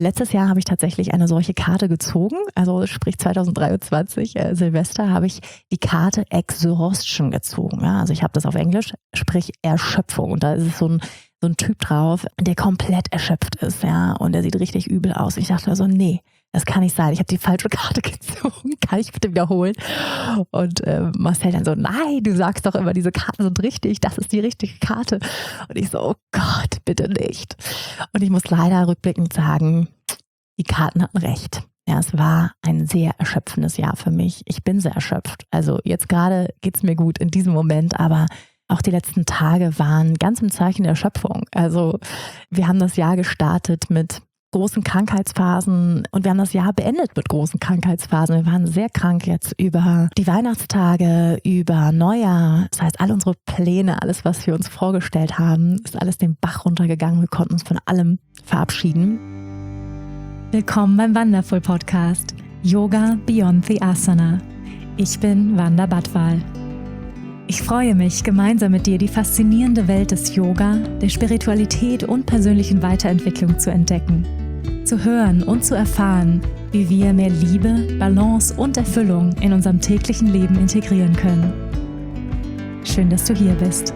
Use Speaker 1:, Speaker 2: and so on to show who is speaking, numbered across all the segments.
Speaker 1: Letztes Jahr habe ich tatsächlich eine solche Karte gezogen, also sprich 2023, Silvester, habe ich die Karte Exhaustion gezogen. Ja? Also ich habe das auf Englisch, sprich Erschöpfung. Und da ist es so ein Typ drauf, der komplett erschöpft ist, ja, und der sieht richtig übel aus. Ich dachte mir so, nee, das kann nicht sein. Ich habe die falsche Karte gezogen. Kann ich bitte wiederholen? Und Marcel dann so, nein, du sagst doch immer, diese Karten sind richtig. Das ist die richtige Karte. Und ich so, oh Gott, bitte nicht. Und ich muss leider rückblickend sagen, die Karten hatten recht. Ja, es war ein sehr erschöpfendes Jahr für mich. Ich bin sehr erschöpft. Also jetzt gerade geht's mir gut in diesem Moment, aber auch die letzten Tage waren ganz im Zeichen der Erschöpfung. Also wir haben das Jahr gestartet mit großen Krankheitsphasen und wir haben das Jahr beendet mit großen Krankheitsphasen. Wir waren sehr krank jetzt über die Weihnachtstage, über Neujahr. Das heißt, all unsere Pläne, alles, was wir uns vorgestellt haben, ist alles den Bach runtergegangen. Wir konnten uns von allem verabschieden.
Speaker 2: Willkommen beim Wonderful Podcast Yoga Beyond the Asana. Ich bin Wanda Badwal. Ich freue mich, gemeinsam mit dir die faszinierende Welt des Yoga, der Spiritualität und persönlichen Weiterentwicklung zu entdecken, zu hören und zu erfahren, wie wir mehr Liebe, Balance und Erfüllung in unserem täglichen Leben integrieren können. Schön, dass du hier bist.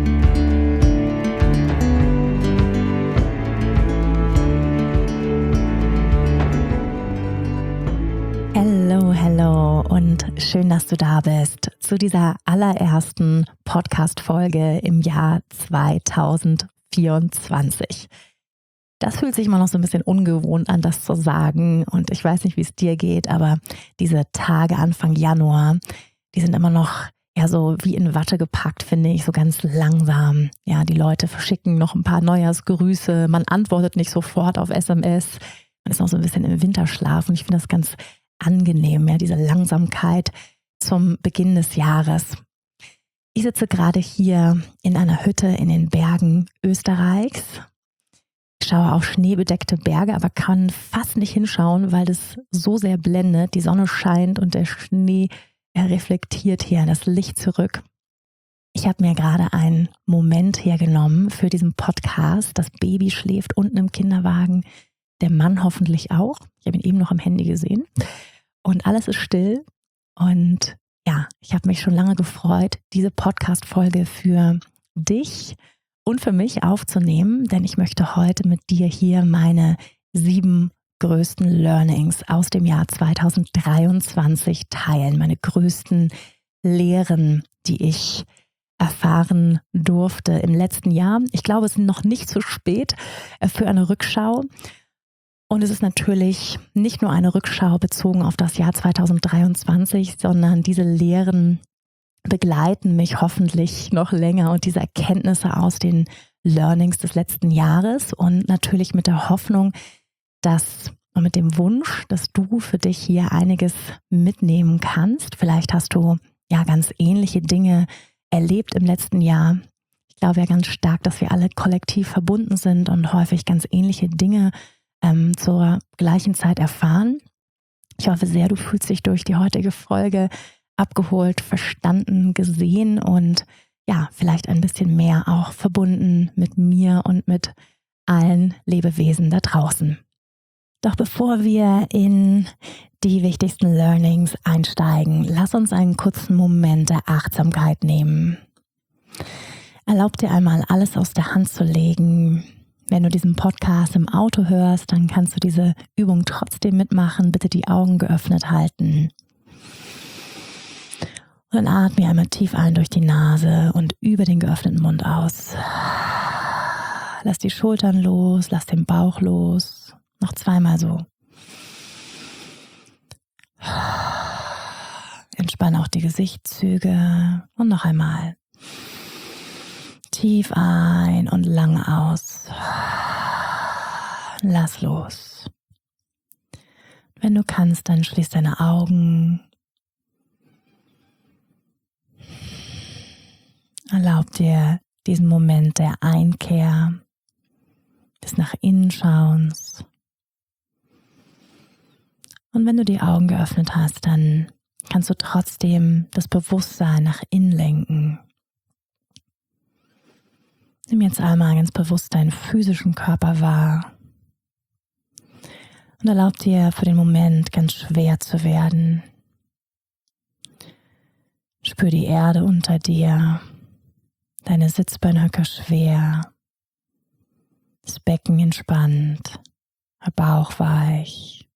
Speaker 1: Hallo und schön, dass du da bist zu dieser allerersten Podcast-Folge im Jahr 2024. Das fühlt sich immer noch so ein bisschen ungewohnt an, das zu sagen, und ich weiß nicht, wie es dir geht, aber diese Tage Anfang Januar, die sind immer noch ja so wie in Watte gepackt, finde ich, so ganz langsam. Ja, die Leute verschicken noch ein paar Neujahrsgrüße, man antwortet nicht sofort auf SMS, man ist noch so ein bisschen im Winterschlaf und ich finde das ganz angenehm, ja, diese Langsamkeit zum Beginn des Jahres. Ich sitze gerade hier in einer Hütte in den Bergen Österreichs. Ich schaue auf schneebedeckte Berge, aber kann fast nicht hinschauen, weil das so sehr blendet. Die Sonne scheint und der Schnee, er reflektiert hier das Licht zurück. Ich habe mir gerade einen Moment hergenommen für diesen Podcast. Das Baby schläft unten im Kinderwagen, der Mann hoffentlich auch. Ich habe ihn eben noch am Handy gesehen. Und alles ist still. Und ja, ich habe mich schon lange gefreut, diese Podcast-Folge für dich und für mich aufzunehmen, denn ich möchte heute mit dir hier meine 7 größten Learnings aus dem Jahr 2023 teilen. Meine größten Lehren, die ich erfahren durfte im letzten Jahr. Ich glaube, es ist noch nicht zu spät für eine Rückschau. Und es ist natürlich nicht nur eine Rückschau bezogen auf das Jahr 2023, sondern diese Lehren begleiten mich hoffentlich noch länger und diese Erkenntnisse aus den Learnings des letzten Jahres und natürlich mit der Hoffnung, dass und mit dem Wunsch, dass du für dich hier einiges mitnehmen kannst. Vielleicht hast du ja ganz ähnliche Dinge erlebt im letzten Jahr. Ich glaube ja ganz stark, dass wir alle kollektiv verbunden sind und häufig ganz ähnliche Dinge zur gleichen Zeit erfahren. Ich hoffe sehr, du fühlst dich durch die heutige Folge abgeholt, verstanden, gesehen und ja, vielleicht ein bisschen mehr auch verbunden mit mir und mit allen Lebewesen da draußen. Doch bevor wir in die wichtigsten Learnings einsteigen, lass uns einen kurzen Moment der Achtsamkeit nehmen. Erlaub dir einmal, alles aus der Hand zu legen. Wenn du diesen Podcast im Auto hörst, dann kannst du diese Übung trotzdem mitmachen. Bitte die Augen geöffnet halten. Und dann atme einmal tief ein durch die Nase und über den geöffneten Mund aus. Lass die Schultern los, lass den Bauch los. Noch 2-mal so. Entspanne auch die Gesichtszüge und noch einmal. Tief ein und lang aus. Lass los. Wenn du kannst, dann schließ deine Augen. Erlaub dir diesen Moment der Einkehr, des nach innen Schauens. Und wenn du die Augen geöffnet hast, dann kannst du trotzdem das Bewusstsein nach innen lenken. Nimm jetzt einmal ganz bewusst deinen physischen Körper wahr. Und erlaub dir für den Moment ganz schwer zu werden. Spür die Erde unter dir, deine Sitzbeinhöcker schwer, das Becken entspannt, der Bauch weich.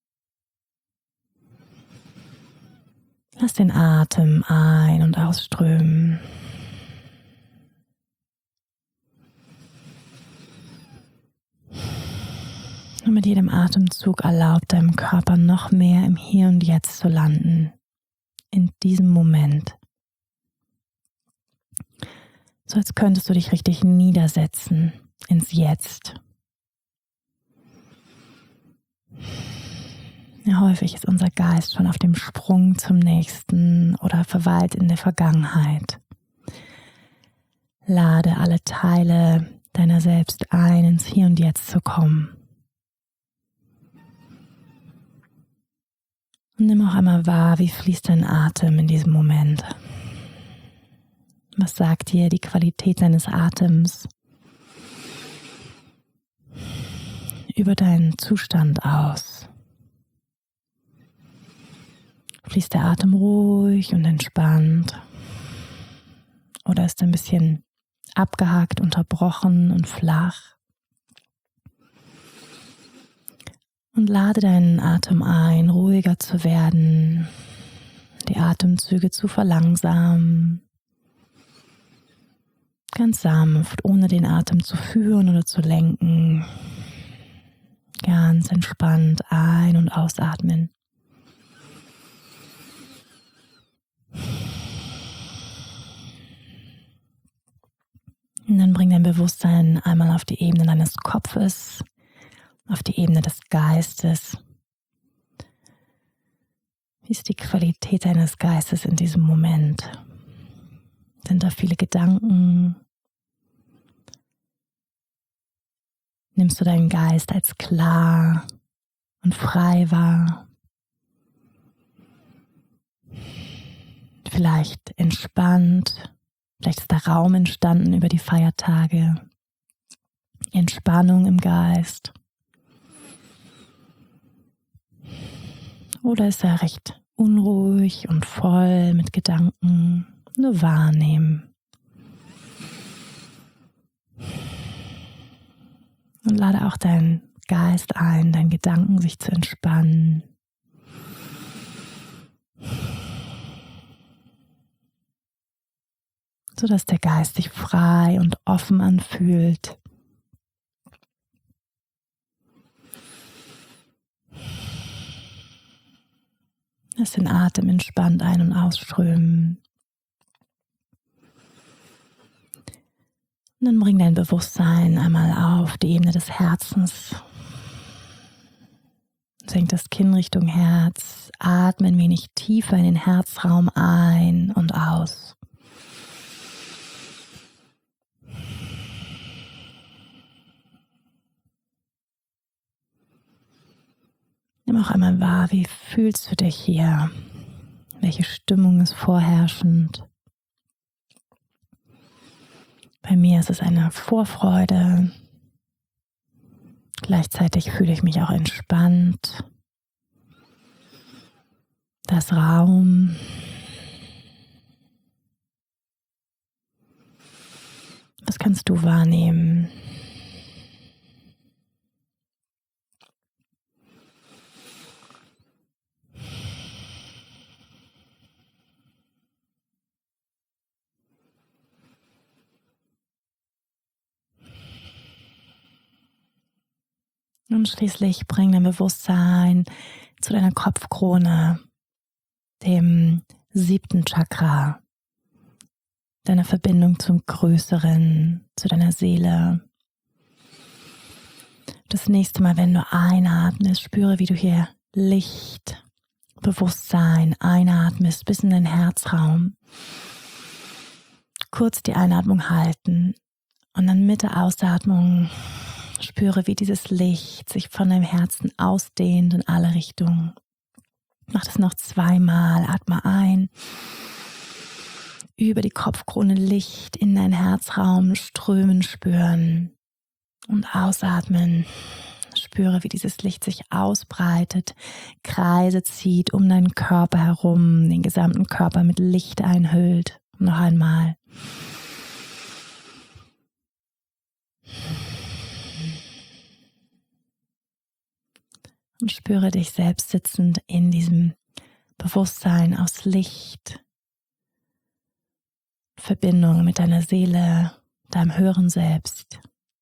Speaker 1: Lass den Atem ein- und ausströmen. Und mit jedem Atemzug erlaub deinem Körper noch mehr im Hier und Jetzt zu landen, in diesem Moment. So als könntest du dich richtig niedersetzen ins Jetzt. Ja, häufig ist unser Geist schon auf dem Sprung zum Nächsten oder verweilt in der Vergangenheit. Lade alle Teile deiner selbst ein, ins Hier und Jetzt zu kommen. Und nimm auch einmal wahr, wie fließt dein Atem in diesem Moment. Was sagt dir die Qualität deines Atems über deinen Zustand aus? Fließt der Atem ruhig und entspannt? Oder ist er ein bisschen abgehakt, unterbrochen und flach? Und lade deinen Atem ein, ruhiger zu werden, die Atemzüge zu verlangsamen. Ganz sanft, ohne den Atem zu führen oder zu lenken. Ganz entspannt ein- und ausatmen. Und dann bring dein Bewusstsein einmal auf die Ebene deines Kopfes, auf die Ebene des Geistes. Wie ist die Qualität deines Geistes in diesem Moment? Sind da viele Gedanken? Nimmst du deinen Geist als klar und frei wahr? Vielleicht entspannt? Vielleicht ist der Raum entstanden über die Feiertage. Entspannung im Geist. Oder ist er recht unruhig und voll mit Gedanken? Nur wahrnehmen. Und lade auch deinen Geist ein, deinen Gedanken sich zu entspannen. Sodass der Geist sich frei und offen anfühlt. Lass den Atem entspannt ein- und ausströmen. Und dann bring dein Bewusstsein einmal auf die Ebene des Herzens. Senk das Kinn Richtung Herz. Atme ein wenig tiefer in den Herzraum ein und aus. Nimm auch einmal wahr, wie fühlst du dich hier? Welche Stimmung ist vorherrschend? Bei mir ist es eine Vorfreude. Gleichzeitig fühle ich mich auch entspannt. Das Raum. Was kannst du wahrnehmen? Und schließlich bring dein Bewusstsein zu deiner Kopfkrone, dem 7. Chakra, deiner Verbindung zum Größeren, zu deiner Seele. Das nächste Mal, wenn du einatmest, spüre, wie du hier Licht, Bewusstsein einatmest bis in den Herzraum. Kurz die Einatmung halten und dann mit der Ausatmung spüre, wie dieses Licht sich von deinem Herzen ausdehnt in alle Richtungen. Mach das noch 2-mal. Atme ein. Über die Kopfkrone Licht in deinen Herzraum strömen spüren. Und ausatmen. spüre, wie dieses Licht sich ausbreitet, Kreise zieht um deinen Körper herum, den gesamten Körper mit Licht einhüllt. Noch einmal. Und spüre dich selbst sitzend in diesem Bewusstsein aus Licht, Verbindung mit deiner Seele, deinem höheren Selbst.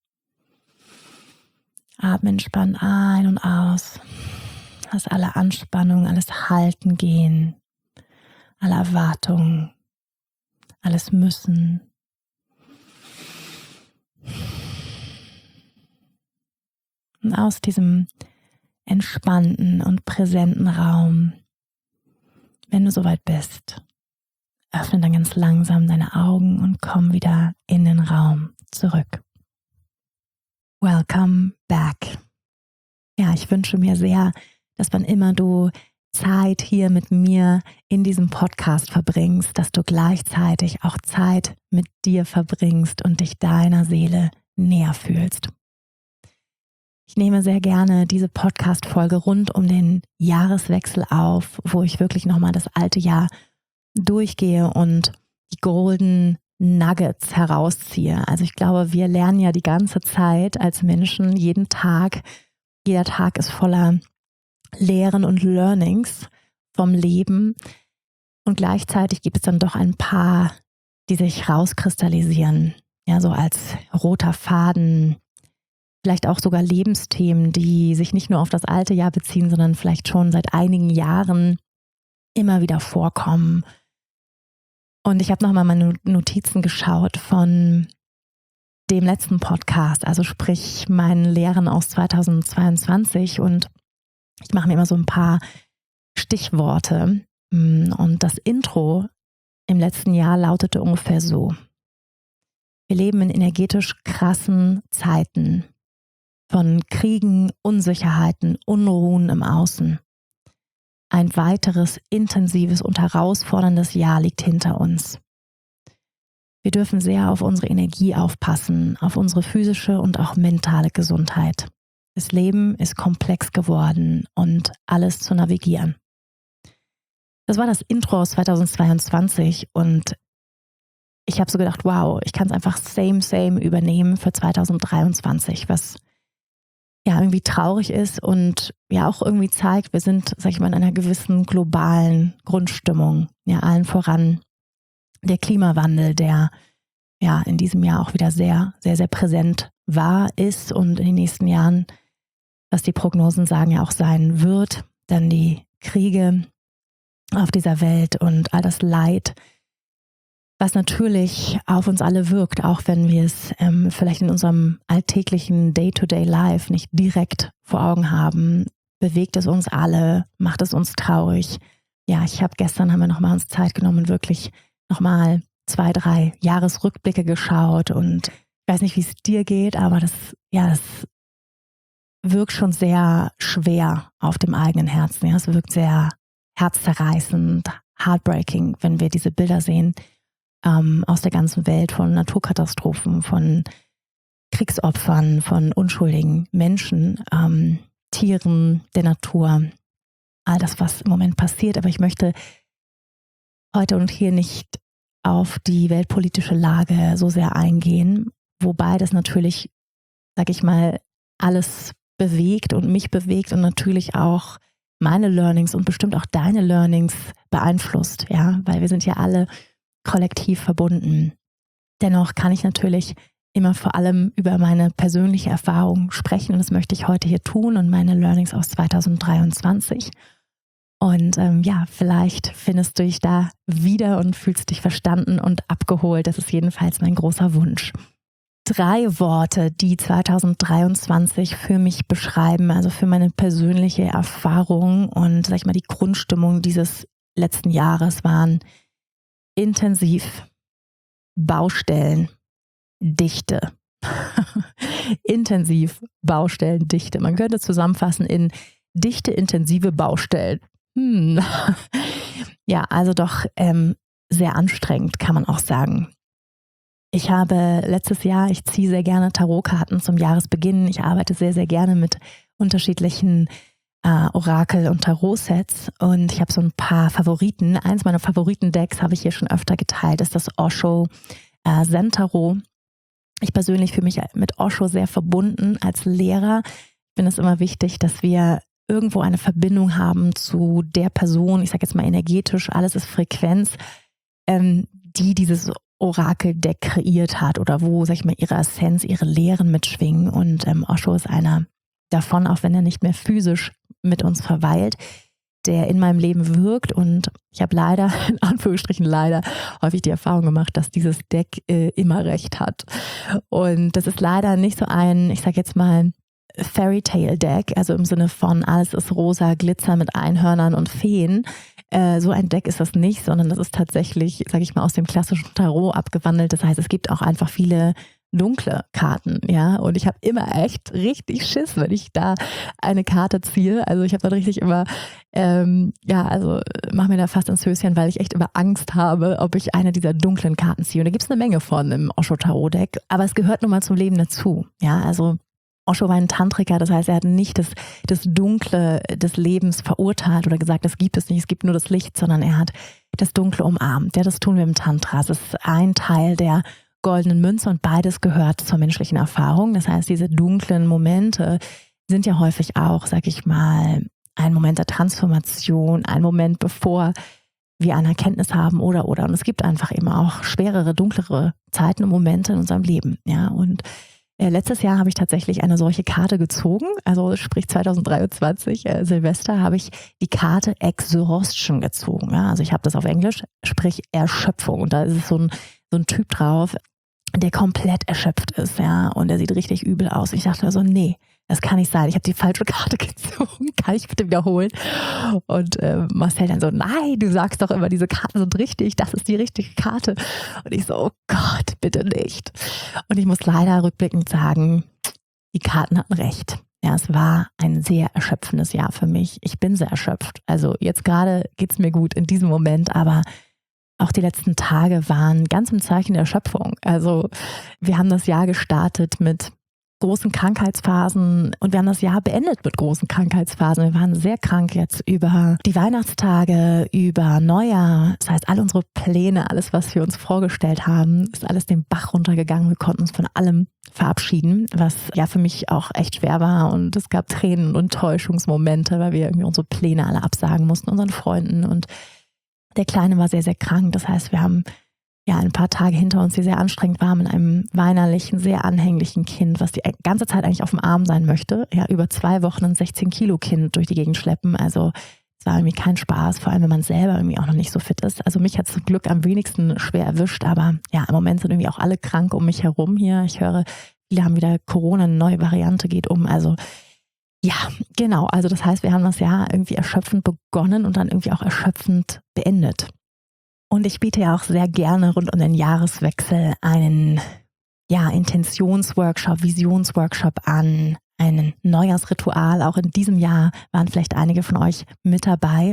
Speaker 1: Atme entspannt ein und aus. Lass alle Anspannung, alles Halten gehen, alle Erwartungen, alles Müssen. Und aus diesem entspannten und präsenten Raum, wenn du soweit bist, öffne dann ganz langsam deine Augen und komm wieder in den Raum zurück. Welcome back. Ja, ich wünsche mir sehr, dass wann immer du Zeit hier mit mir in diesem Podcast verbringst, dass du gleichzeitig auch Zeit mit dir verbringst und dich deiner Seele näher fühlst. Ich nehme sehr gerne diese Podcast-Folge rund um den Jahreswechsel auf, wo ich wirklich nochmal das alte Jahr durchgehe und die Golden Nuggets herausziehe. Also ich glaube, wir lernen ja die ganze Zeit als Menschen jeden Tag. Jeder Tag ist voller Lehren und Learnings vom Leben. Und gleichzeitig gibt es dann doch ein paar, die sich rauskristallisieren. Ja, so als roter Faden. Vielleicht auch sogar Lebensthemen, die sich nicht nur auf das alte Jahr beziehen, sondern vielleicht schon seit einigen Jahren immer wieder vorkommen. Und ich habe nochmal meine Notizen geschaut von dem letzten Podcast, also sprich meinen Lehren aus 2022, und ich mache mir immer so ein paar Stichworte. Und das Intro im letzten Jahr lautete ungefähr so: Wir leben in energetisch krassen Zeiten von Kriegen, Unsicherheiten, Unruhen im Außen. Ein weiteres intensives und herausforderndes Jahr liegt hinter uns. Wir dürfen sehr auf unsere Energie aufpassen, auf unsere physische und auch mentale Gesundheit. Das Leben ist komplex geworden und alles zu navigieren. Das war das Intro aus 2022 und ich habe so gedacht, wow, ich kann es einfach same übernehmen für 2023, was ja irgendwie traurig ist und ja auch irgendwie zeigt, wir sind, sag ich mal, in einer gewissen globalen Grundstimmung. Ja, allen voran der Klimawandel, der ja in diesem Jahr auch wieder sehr präsent war, ist und in den nächsten Jahren, was die Prognosen sagen, ja auch sein wird. Dann die Kriege auf dieser Welt und all das Leid, was natürlich auf uns alle wirkt, auch wenn wir es vielleicht in unserem alltäglichen Day-to-Day-Life nicht direkt vor Augen haben, bewegt es uns alle, macht es uns traurig. Ja, gestern haben wir nochmal uns Zeit genommen und wirklich nochmal 2-3 Jahresrückblicke geschaut und ich weiß nicht, wie es dir geht, aber das wirkt schon sehr schwer auf dem eigenen Herzen. Ja, es wirkt sehr herzzerreißend, heartbreaking, wenn wir diese Bilder sehen. Aus der ganzen Welt von Naturkatastrophen, von Kriegsopfern, von unschuldigen Menschen, Tieren, der Natur, all das, was im Moment passiert. Aber ich möchte heute und hier nicht auf die weltpolitische Lage so sehr eingehen, wobei das natürlich, sag ich mal, alles bewegt und mich bewegt und natürlich auch meine Learnings und bestimmt auch deine Learnings beeinflusst, ja, weil wir sind ja alle kollektiv verbunden. Dennoch kann ich natürlich immer vor allem über meine persönliche Erfahrung sprechen und das möchte ich heute hier tun und meine Learnings aus 2023. Und vielleicht findest du dich da wieder und fühlst dich verstanden und abgeholt. Das ist jedenfalls mein großer Wunsch. 3 Worte, die 2023 für mich beschreiben, also für meine persönliche Erfahrung und sag ich mal die Grundstimmung dieses letzten Jahres waren: intensiv, Baustellen, Dichte. Intensiv, Baustellen, Dichte. Man könnte zusammenfassen in dichte, intensive Baustellen. Ja, also doch sehr anstrengend, kann man auch sagen. Ich habe letztes Jahr, ich ziehe sehr gerne Tarotkarten zum Jahresbeginn. Ich arbeite sehr gerne mit unterschiedlichen Orakel- und Tarot-Sets und ich habe so ein paar Favoriten. Eins meiner Favoriten-Decks habe ich hier schon öfter geteilt, ist das Osho Zen Tarot. Ich persönlich fühle mich mit Osho sehr verbunden als Lehrer. Ich finde es immer wichtig, dass wir irgendwo eine Verbindung haben zu der Person, ich sage jetzt mal energetisch, alles ist Frequenz, die dieses Orakel-Deck kreiert hat oder wo, sag ich mal, ihre Essenz, ihre Lehren mitschwingen. Und Osho ist einer davon, auch wenn er nicht mehr physisch mit uns verweilt, der in meinem Leben wirkt. Und ich habe leider, in Anführungsstrichen leider, häufig die Erfahrung gemacht, dass dieses Deck immer recht hat. Und das ist leider nicht so ein, ich sage jetzt mal, Fairy Tale Deck, also im Sinne von alles ist rosa, Glitzer mit Einhörnern und Feen. So ein Deck ist das nicht, sondern das ist tatsächlich, sage ich mal, aus dem klassischen Tarot abgewandelt. Das heißt, es gibt auch einfach viele dunkle Karten, ja. Und ich habe immer echt richtig Schiss, wenn ich da eine Karte ziehe. Also ich habe dann richtig immer, also mache mir da fast ins Höschen, weil ich echt immer Angst habe, ob ich eine dieser dunklen Karten ziehe. Und da gibt es eine Menge von im Osho Tarot Deck, aber es gehört nun mal zum Leben dazu, ja. Also Osho war ein Tantriker, das heißt, er hat nicht das Dunkle des Lebens verurteilt oder gesagt, das gibt es nicht, es gibt nur das Licht, sondern er hat das Dunkle umarmt. Ja, das tun wir im Tantra. Es ist ein Teil der goldenen Münze und beides gehört zur menschlichen Erfahrung. Das heißt, diese dunklen Momente sind ja häufig auch, sag ich mal, ein Moment der Transformation, ein Moment, bevor wir eine Erkenntnis haben oder. Und es gibt einfach eben auch schwerere, dunklere Zeiten und Momente in unserem Leben. Ja, und letztes Jahr habe ich tatsächlich eine solche Karte gezogen, also sprich 2023, Silvester, habe ich die Karte Exhaustion gezogen. Ja? Also ich habe das auf Englisch, sprich Erschöpfung. Und da ist so ein Typ drauf, der komplett erschöpft ist, ja, und der sieht richtig übel aus. Ich dachte also, nee, das kann nicht sein. Ich habe die falsche Karte gezogen. Kann ich bitte wiederholen? Und Marcel dann so, nein, du sagst doch immer, diese Karten sind richtig. Das ist die richtige Karte. Und ich so, oh Gott, bitte nicht. Und ich muss leider rückblickend sagen, die Karten hatten recht. Ja, es war ein sehr erschöpfendes Jahr für mich. Ich bin sehr erschöpft. Also jetzt gerade geht es mir gut in diesem Moment, aber auch die letzten Tage waren ganz im Zeichen der Erschöpfung. Also wir haben das Jahr gestartet mit großen Krankheitsphasen und wir haben das Jahr beendet mit großen Krankheitsphasen. Wir waren sehr krank jetzt über die Weihnachtstage, über Neujahr. Das heißt, all unsere Pläne, alles, was wir uns vorgestellt haben, ist alles den Bach runtergegangen. Wir konnten uns von allem verabschieden, was ja für mich auch echt schwer war. Und es gab Tränen und Enttäuschungsmomente, weil wir irgendwie unsere Pläne alle absagen mussten, unseren Freunden. Und der Kleine war sehr, sehr krank. Das heißt, wir haben ja ein paar Tage hinter uns, die sehr anstrengend waren, mit einem weinerlichen, sehr anhänglichen Kind, was die ganze Zeit eigentlich auf dem Arm sein möchte. Ja, über 2 Wochen ein 16-Kilo-Kind durch die Gegend schleppen. Also es war irgendwie kein Spaß, vor allem wenn man selber irgendwie auch noch nicht so fit ist. Also mich hat es zum Glück am wenigsten schwer erwischt, aber ja, im Moment sind irgendwie auch alle krank um mich herum hier. Ich höre, viele haben wieder Corona, eine neue Variante geht um. Also ja, genau. Also das heißt, wir haben das Jahr irgendwie erschöpfend begonnen und dann irgendwie auch erschöpfend beendet. Und ich biete ja auch sehr gerne rund um den Jahreswechsel einen Intentionsworkshop, Visionsworkshop an, ein Neujahrsritual. Auch in diesem Jahr waren vielleicht einige von euch mit dabei.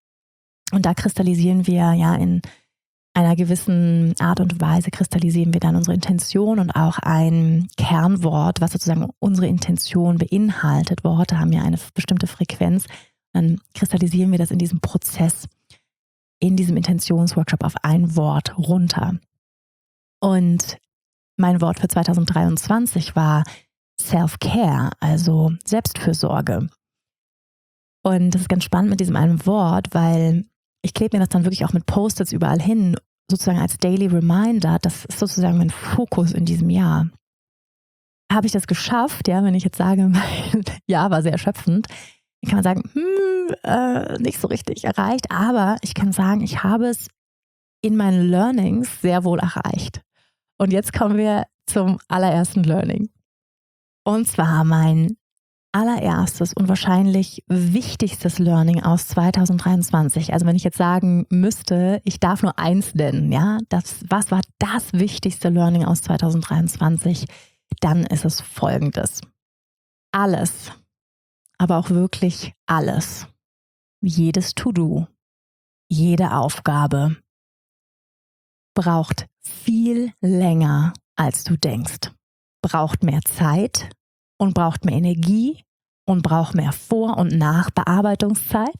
Speaker 1: Und da kristallisieren wir ja in einer gewissen Art und Weise, kristallisieren wir dann unsere Intention und auch ein Kernwort, was sozusagen unsere Intention beinhaltet. Worte haben ja eine bestimmte Frequenz. Dann kristallisieren wir das in diesem Prozess, in diesem Intentionsworkshop auf ein Wort runter. Und mein Wort für 2023 war Self-Care, also Selbstfürsorge. Und das ist ganz spannend mit diesem einen Wort, weil ich klebe mir das dann wirklich auch mit Post-its überall hin, sozusagen als Daily Reminder. Das ist sozusagen mein Fokus in diesem Jahr. Habe ich das geschafft? Ja, wenn ich jetzt sage, mein Jahr war sehr erschöpfend, dann kann man sagen, nicht so richtig erreicht, aber ich kann sagen, ich habe es in meinen Learnings sehr wohl erreicht. Und jetzt kommen wir zum allerersten Learning. Und zwar mein allererstes und wahrscheinlich wichtigstes Learning aus 2023. Also wenn ich jetzt sagen müsste, ich darf nur eins nennen, ja, was war das wichtigste Learning aus 2023, dann ist es folgendes. Alles, aber auch wirklich alles, jedes To-Do, jede Aufgabe braucht viel länger, als du denkst. Braucht mehr Zeit und braucht mehr Energie und brauche mehr Vor- und Nachbearbeitungszeit.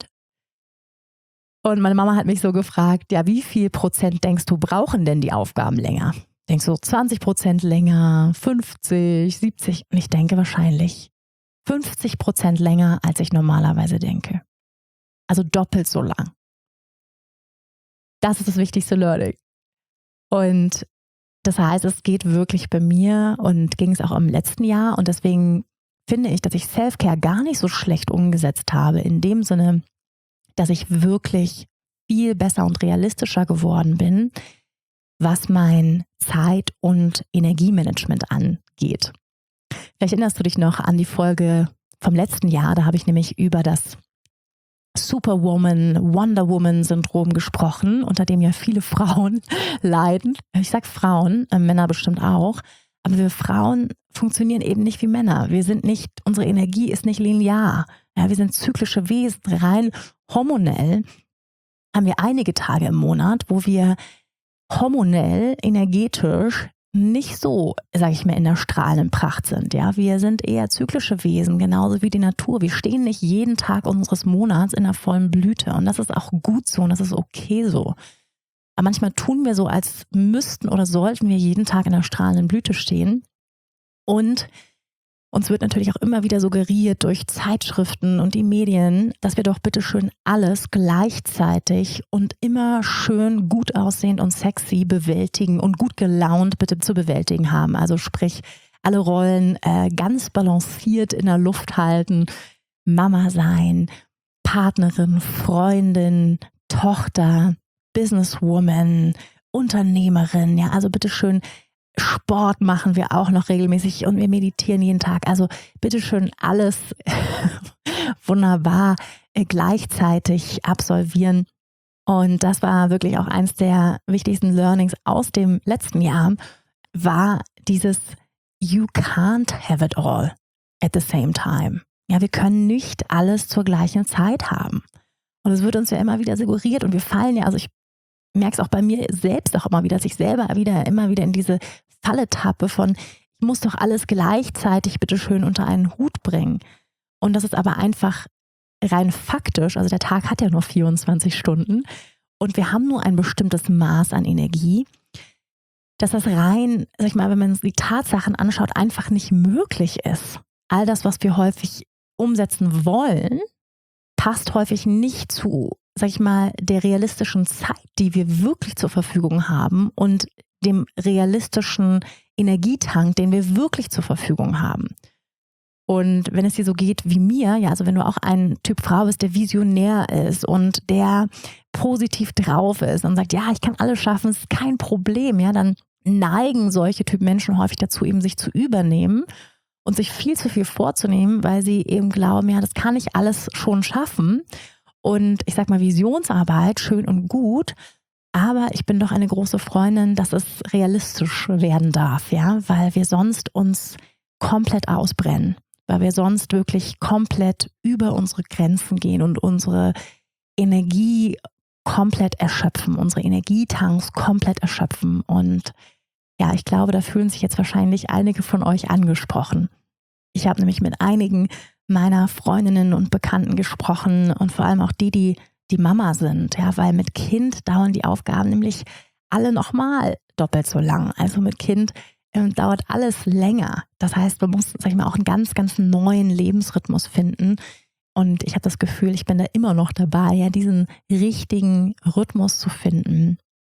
Speaker 1: Und meine Mama hat mich so gefragt, ja, wie viel Prozent denkst du, brauchen denn die Aufgaben länger? Denkst du 20% länger, 50, 70? Und ich denke wahrscheinlich 50% länger, als ich normalerweise denke. Also doppelt so lang. Das ist das wichtigste Learning. Und das heißt, es geht wirklich bei mir und ging es auch im letzten Jahr. Und deswegen finde ich, dass ich Self-Care gar nicht so schlecht umgesetzt habe. In dem Sinne, dass ich wirklich viel besser und realistischer geworden bin, was mein Zeit- und Energiemanagement angeht. Vielleicht erinnerst du dich noch an die Folge vom letzten Jahr. Da habe ich nämlich über das Superwoman, Wonder Woman Syndrom gesprochen, unter dem ja viele Frauen leiden. Ich sage Frauen, Männer bestimmt auch. Aber wir Frauen funktionieren eben nicht wie Männer. Unsere Energie ist nicht linear. Ja, wir sind zyklische Wesen. Rein hormonell haben wir einige Tage im Monat, wo wir hormonell, energetisch nicht so, sage ich mal, in der strahlenden Pracht sind. Ja, wir sind eher zyklische Wesen, genauso wie die Natur. Wir stehen nicht jeden Tag unseres Monats in der vollen Blüte. Und das ist auch gut so und das ist okay so. Aber manchmal tun wir so, als müssten oder sollten wir jeden Tag in der strahlenden Blüte stehen. Und uns wird natürlich auch immer wieder suggeriert durch Zeitschriften und die Medien, dass wir doch bitte schön alles gleichzeitig und immer schön gut aussehend und sexy bewältigen und gut gelaunt bitte zu bewältigen haben. Also sprich, alle Rollen ganz balanciert in der Luft halten, Mama sein, Partnerin, Freundin, Tochter, Businesswoman, Unternehmerin, ja, also bitte schön. Sport machen wir auch noch regelmäßig und wir meditieren jeden Tag. Also bitteschön alles wunderbar gleichzeitig absolvieren. Und das war wirklich auch eins der wichtigsten Learnings aus dem letzten Jahr, war dieses You can't have it all at the same time. Ja, wir können nicht alles zur gleichen Zeit haben. Und es wird uns ja immer wieder suggeriert und wir fallen ja, also ich merke es auch bei mir selbst auch immer wieder, dass ich selber immer wieder in diese Falle tappe von, ich muss doch alles gleichzeitig bitte schön unter einen Hut bringen. Und das ist aber einfach rein faktisch, also der Tag hat ja nur 24 Stunden und wir haben nur ein bestimmtes Maß an Energie, dass das rein, sag ich mal, wenn man die Tatsachen anschaut, einfach nicht möglich ist. All das, was wir häufig umsetzen wollen, passt häufig nicht zu, sag ich mal, der realistischen Zeit, die wir wirklich zur Verfügung haben und dem realistischen Energietank, den wir wirklich zur Verfügung haben. Und wenn es dir so geht wie mir, ja, also wenn du auch ein Typ Frau bist, der visionär ist und der positiv drauf ist und sagt, ja, ich kann alles schaffen, es ist kein Problem, ja, dann neigen solche Typ Menschen häufig dazu, eben sich zu übernehmen und sich viel zu viel vorzunehmen, weil sie eben glauben, ja, das kann ich alles schon schaffen. Und ich sag mal, Visionsarbeit, schön und gut, aber ich bin doch eine große Freundin, dass es realistisch werden darf, ja, weil wir sonst uns komplett ausbrennen, weil wir sonst wirklich komplett über unsere Grenzen gehen und unsere Energie komplett erschöpfen, unsere Energietanks komplett erschöpfen. Und ja, ich glaube, da fühlen sich jetzt wahrscheinlich einige von euch angesprochen. Ich habe nämlich mit einigen meiner Freundinnen und Bekannten gesprochen und vor allem auch die Mama sind, ja, weil mit Kind dauern die Aufgaben nämlich alle nochmal doppelt so lang. Also mit Kind dauert alles länger. Das heißt, man muss, sag ich mal, auch einen ganz, ganz neuen Lebensrhythmus finden. Und ich habe das Gefühl, ich bin da immer noch dabei, ja, diesen richtigen Rhythmus zu finden.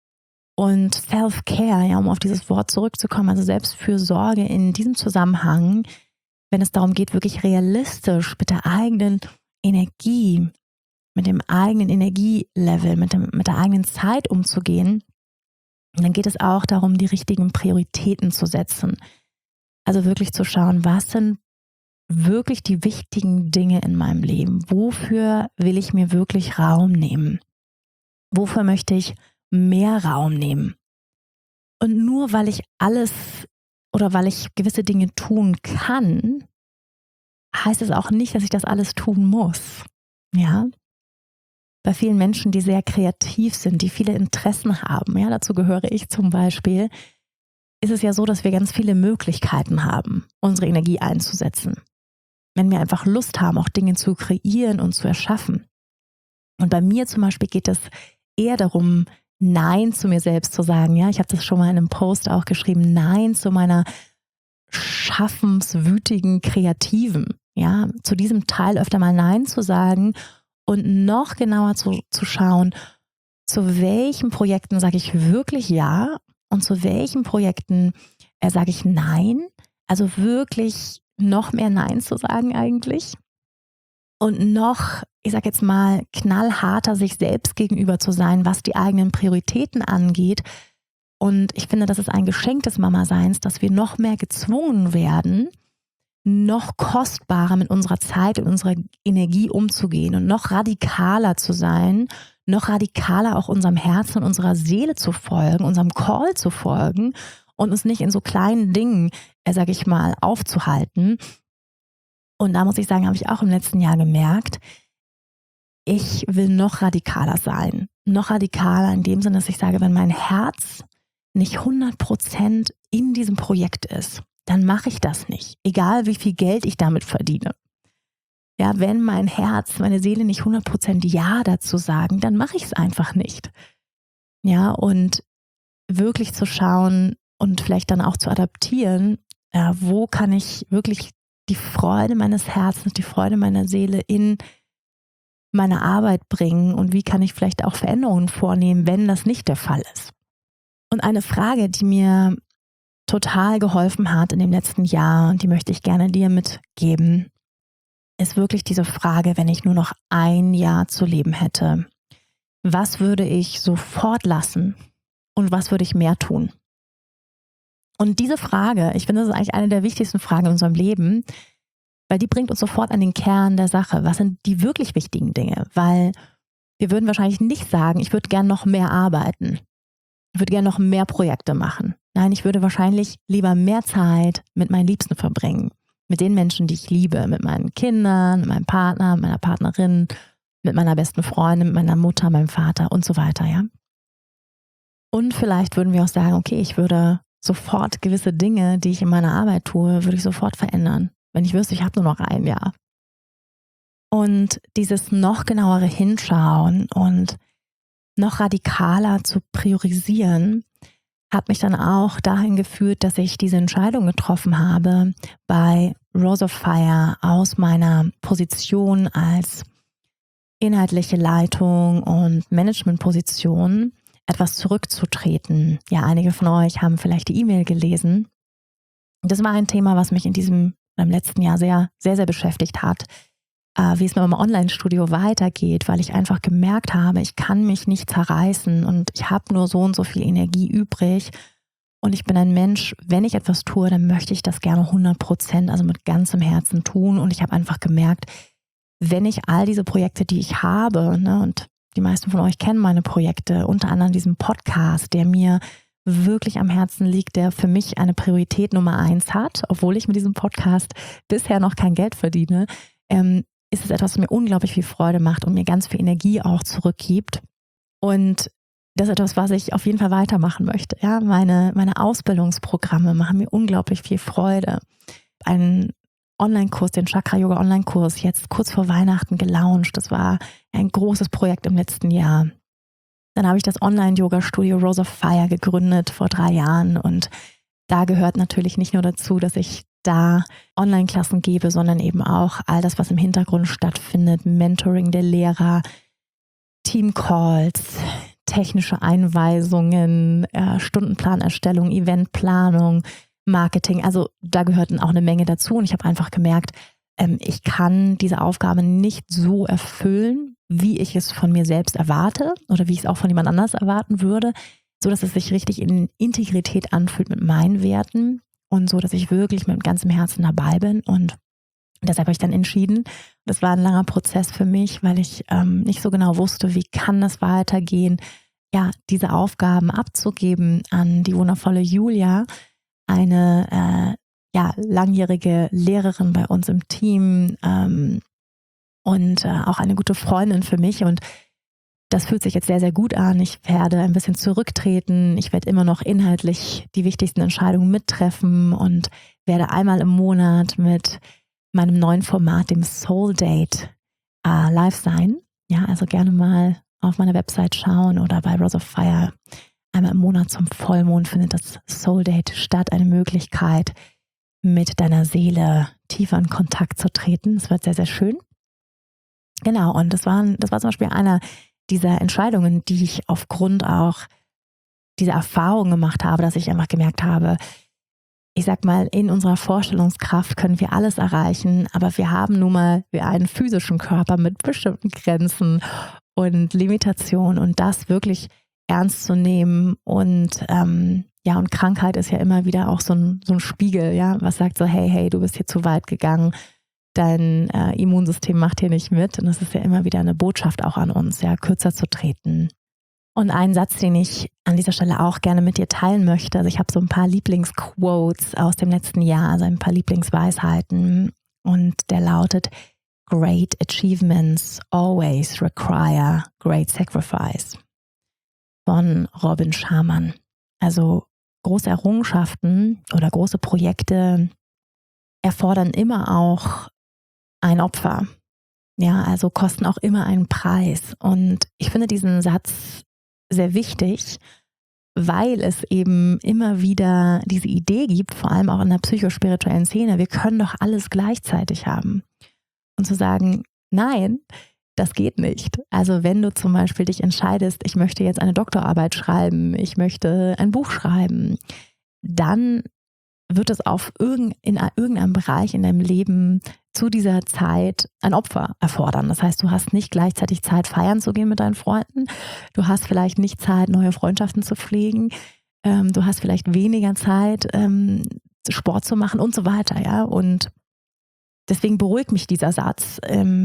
Speaker 1: Und Self-Care, ja, um auf dieses Wort zurückzukommen, also Selbstfürsorge in diesem Zusammenhang, wenn es darum geht, wirklich realistisch mit der eigenen Energie, mit dem eigenen Energielevel, mit der eigenen Zeit umzugehen, dann geht es auch darum, die richtigen Prioritäten zu setzen. Also wirklich zu schauen, was sind wirklich die wichtigen Dinge in meinem Leben? Wofür will ich mir wirklich Raum nehmen? Wofür möchte ich mehr Raum nehmen? Und nur weil ich alles oder weil ich gewisse Dinge tun kann, heißt es auch nicht, dass ich das alles tun muss. Ja? Bei vielen Menschen, die sehr kreativ sind, die viele Interessen haben, ja, dazu gehöre ich zum Beispiel, ist es ja so, dass wir ganz viele Möglichkeiten haben, unsere Energie einzusetzen. wenn wir einfach Lust haben, auch Dinge zu kreieren und zu erschaffen. Und bei mir zum Beispiel geht es eher darum, Nein zu mir selbst zu sagen. Ja, ich habe das schon mal in einem Post auch geschrieben, Nein zu meiner schaffenswütigen Kreativen. Ja, zu diesem Teil öfter mal Nein zu sagen und noch genauer zu schauen, zu welchen Projekten sage ich wirklich Ja und zu welchen Projekten sage ich Nein. Also wirklich noch mehr Nein zu sagen eigentlich. Und noch, ich sage jetzt mal, knallharter sich selbst gegenüber zu sein, was die eigenen Prioritäten angeht. Und ich finde, das ist ein Geschenk des Mama-Seins, dass wir noch mehr gezwungen werden, noch kostbarer mit unserer Zeit und unserer Energie umzugehen und noch radikaler zu sein, noch radikaler auch unserem Herzen und unserer Seele zu folgen, unserem Call zu folgen und uns nicht in so kleinen Dingen, sage ich mal, aufzuhalten. Und da muss ich sagen, habe ich auch im letzten Jahr gemerkt, ich will noch radikaler sein. Noch radikaler in dem Sinne, dass ich sage, wenn mein Herz nicht 100% in diesem Projekt ist, dann mache ich das nicht. Egal wie viel Geld ich damit verdiene. Ja, wenn mein Herz, meine Seele nicht 100% Ja dazu sagen, dann mache ich es einfach nicht. Ja, und wirklich zu schauen und vielleicht dann auch zu adaptieren, wo kann ich wirklich die Freude meines Herzens, die Freude meiner Seele in meine Arbeit bringen und wie kann ich vielleicht auch Veränderungen vornehmen, wenn das nicht der Fall ist. Und eine Frage, die mir total geholfen hat in dem letzten Jahr und die möchte ich gerne dir mitgeben, ist wirklich diese Frage, wenn ich nur noch ein Jahr zu leben hätte, was würde ich sofort lassen und was würde ich mehr tun? Und diese Frage, ich finde, das ist eigentlich eine der wichtigsten Fragen in unserem Leben, weil die bringt uns sofort an den Kern der Sache. Was sind die wirklich wichtigen Dinge? Weil wir würden wahrscheinlich nicht sagen, ich würde gern noch mehr arbeiten. Ich würde gerne noch mehr Projekte machen. Nein, ich würde wahrscheinlich lieber mehr Zeit mit meinen Liebsten verbringen. Mit den Menschen, die ich liebe. Mit meinen Kindern, mit meinem Partner, mit meiner Partnerin, mit meiner besten Freundin, mit meiner Mutter, meinem Vater und so weiter, ja. Und vielleicht würden wir auch sagen, okay, ich würde sofort gewisse Dinge, die ich in meiner Arbeit tue, würde ich sofort verändern. Wenn ich wüsste, ich habe nur noch ein Jahr. Und dieses noch genauere Hinschauen und noch radikaler zu priorisieren, hat mich dann auch dahin geführt, dass ich diese Entscheidung getroffen habe, bei Rose of Fire aus meiner Position als inhaltliche Leitung und Managementposition etwas zurückzutreten. Ja, einige von euch haben vielleicht die E-Mail gelesen. Das war ein Thema, was mich im letzten Jahr sehr, sehr, sehr beschäftigt hat, wie es mit meinem Online-Studio weitergeht, weil ich einfach gemerkt habe, ich kann mich nicht zerreißen und ich habe nur so und so viel Energie übrig. Und ich bin ein Mensch, wenn ich etwas tue, dann möchte ich das gerne 100%, also mit ganzem Herzen tun. Und ich habe einfach gemerkt, wenn ich all diese Projekte, die ich habe, und die meisten von euch kennen meine Projekte, unter anderem diesen Podcast, der mir wirklich am Herzen liegt, der für mich eine Priorität Nummer 1 hat, obwohl ich mit diesem Podcast bisher noch kein Geld verdiene, ist es etwas, was mir unglaublich viel Freude macht und mir ganz viel Energie auch zurückgibt. Und das ist etwas, was ich auf jeden Fall weitermachen möchte. Ja, meine Ausbildungsprogramme machen mir unglaublich viel Freude. Einen Online-Kurs, den Chakra-Yoga-Online-Kurs, jetzt kurz vor Weihnachten gelauncht. Das war ein großes Projekt im letzten Jahr. Dann habe ich das Online-Yoga-Studio Rose of Fire gegründet vor 3 Jahren und da gehört natürlich nicht nur dazu, dass ich da Online-Klassen gebe, sondern eben auch all das, was im Hintergrund stattfindet, Mentoring der Lehrer, Team-Calls, technische Einweisungen, Stundenplanerstellung, Eventplanung, Marketing. Also da gehört dann auch eine Menge dazu und ich habe einfach gemerkt, ich kann diese Aufgabe nicht so erfüllen, wie ich es von mir selbst erwarte oder wie ich es auch von jemand anders erwarten würde, so dass es sich richtig in Integrität anfühlt mit meinen Werten und so, dass ich wirklich mit ganzem Herzen dabei bin. Und deshalb habe ich dann entschieden, das war ein langer Prozess für mich, weil ich nicht so genau wusste, wie kann das weitergehen, ja, diese Aufgaben abzugeben an die wundervolle Julia, eine langjährige Lehrerin bei uns im Team und auch eine gute Freundin für mich. Und das fühlt sich jetzt sehr, sehr gut an. Ich werde ein bisschen zurücktreten. Ich werde immer noch inhaltlich die wichtigsten Entscheidungen mittreffen und werde einmal im Monat mit meinem neuen Format, dem Soul Date, live sein. Ja, also gerne mal auf meiner Website schauen oder bei Rose of Fire. Einmal im Monat zum Vollmond findet das Soul Date statt. Eine Möglichkeit, mit deiner Seele tiefer in Kontakt zu treten. Es wird sehr, sehr schön. Genau, und das war zum Beispiel eine dieser Entscheidungen, die ich aufgrund auch dieser Erfahrung gemacht habe, dass ich einfach gemerkt habe, ich sag mal, in unserer Vorstellungskraft können wir alles erreichen, aber wir haben nun mal einen physischen Körper mit bestimmten Grenzen und Limitationen und das wirklich ernst zu nehmen und und Krankheit ist ja immer wieder auch so ein Spiegel, ja, was sagt so, hey, du bist hier zu weit gegangen, dein Immunsystem macht hier nicht mit und das ist ja immer wieder eine Botschaft auch an uns, ja, kürzer zu treten. Und ein Satz, den ich an dieser Stelle auch gerne mit dir teilen möchte, also ich habe so ein paar Lieblingsquotes aus dem letzten Jahr, also ein paar Lieblingsweisheiten und der lautet, Great achievements always require great sacrifice von Robin Sharma. Also große Errungenschaften oder große Projekte erfordern immer auch ein Opfer. Ja, also kosten auch immer einen Preis. Und ich finde diesen Satz sehr wichtig, weil es eben immer wieder diese Idee gibt, vor allem auch in der psychospirituellen Szene, wir können doch alles gleichzeitig haben. Und zu sagen, nein, das geht nicht. Also wenn du zum Beispiel dich entscheidest, ich möchte jetzt eine Doktorarbeit schreiben, ich möchte ein Buch schreiben, dann wird es in irgendeinem Bereich in deinem Leben zu dieser Zeit ein Opfer erfordern. Das heißt, du hast nicht gleichzeitig Zeit, feiern zu gehen mit deinen Freunden. Du hast vielleicht nicht Zeit, neue Freundschaften zu pflegen. Du hast vielleicht weniger Zeit, Sport zu machen und so weiter. Ja? Und deswegen beruhigt mich dieser Satz.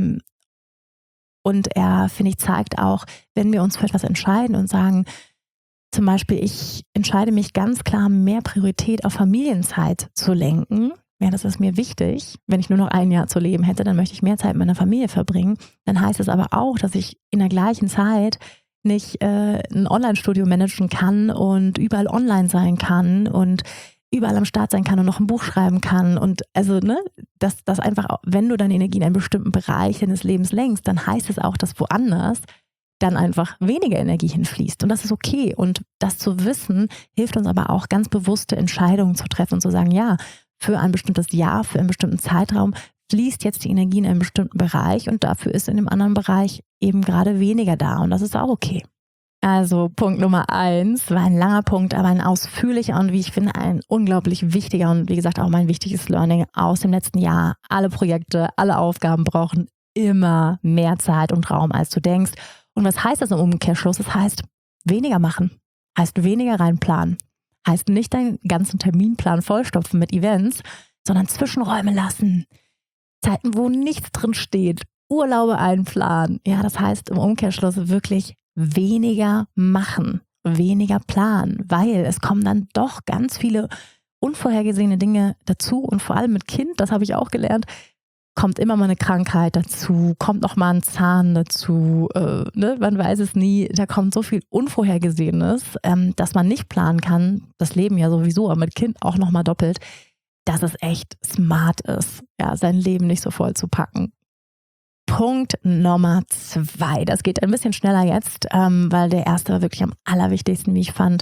Speaker 1: Und er, finde ich, zeigt auch, wenn wir uns für etwas entscheiden und sagen, zum Beispiel, ich entscheide mich ganz klar, mehr Priorität auf Familienzeit zu lenken. Ja, das ist mir wichtig. Wenn ich nur noch ein Jahr zu leben hätte, dann möchte ich mehr Zeit mit meiner Familie verbringen. Dann heißt es aber auch, dass ich in der gleichen Zeit nicht ein Online-Studio managen kann und überall online sein kann und überall am Start sein kann und noch ein Buch schreiben kann. Und also, dass einfach, wenn du deine Energie in einen bestimmten Bereich deines Lebens lenkst, dann heißt es auch, dass woanders dann einfach weniger Energie hinfließt. Und das ist okay. Und das zu wissen, hilft uns aber auch, ganz bewusste Entscheidungen zu treffen und zu sagen, ja, für ein bestimmtes Jahr, für einen bestimmten Zeitraum fließt jetzt die Energie in einen bestimmten Bereich und dafür ist in dem anderen Bereich eben gerade weniger da. Und das ist auch okay. Also Punkt Nummer 1 war ein langer Punkt, aber ein ausführlicher und wie ich finde, ein unglaublich wichtiger und wie gesagt auch mein wichtiges Learning aus dem letzten Jahr. Alle Projekte, alle Aufgaben brauchen immer mehr Zeit und Raum, als du denkst. Und was heißt das im Umkehrschluss? Das heißt, weniger machen, heißt weniger reinplanen, heißt nicht deinen ganzen Terminplan vollstopfen mit Events, sondern Zwischenräume lassen, Zeiten, wo nichts drin steht, Urlaube einplanen. Ja, das heißt im Umkehrschluss wirklich weniger machen, weniger planen, weil es kommen dann doch ganz viele unvorhergesehene Dinge dazu und vor allem mit Kind, das habe ich auch gelernt, kommt immer mal eine Krankheit dazu, kommt noch mal ein Zahn dazu, man weiß es nie, da kommt so viel Unvorhergesehenes, dass man nicht planen kann, das Leben ja sowieso, aber mit Kind auch noch mal doppelt, dass es echt smart ist, ja, sein Leben nicht so voll zu packen. Punkt Nummer 2, das geht ein bisschen schneller jetzt, weil der erste war wirklich am allerwichtigsten, wie ich fand.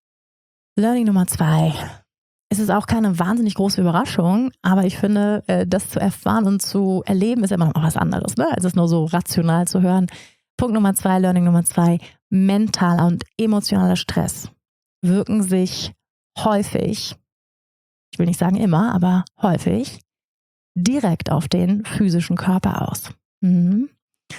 Speaker 1: Learning Nummer 2. Es ist auch keine wahnsinnig große Überraschung, aber ich finde, das zu erfahren und zu erleben ist immer noch was anderes, als es nur so rational zu hören. Punkt Nummer 2, Learning Nummer 2, mentaler und emotionaler Stress wirken sich häufig, ich will nicht sagen immer, aber häufig, direkt auf den physischen Körper aus. Mhm.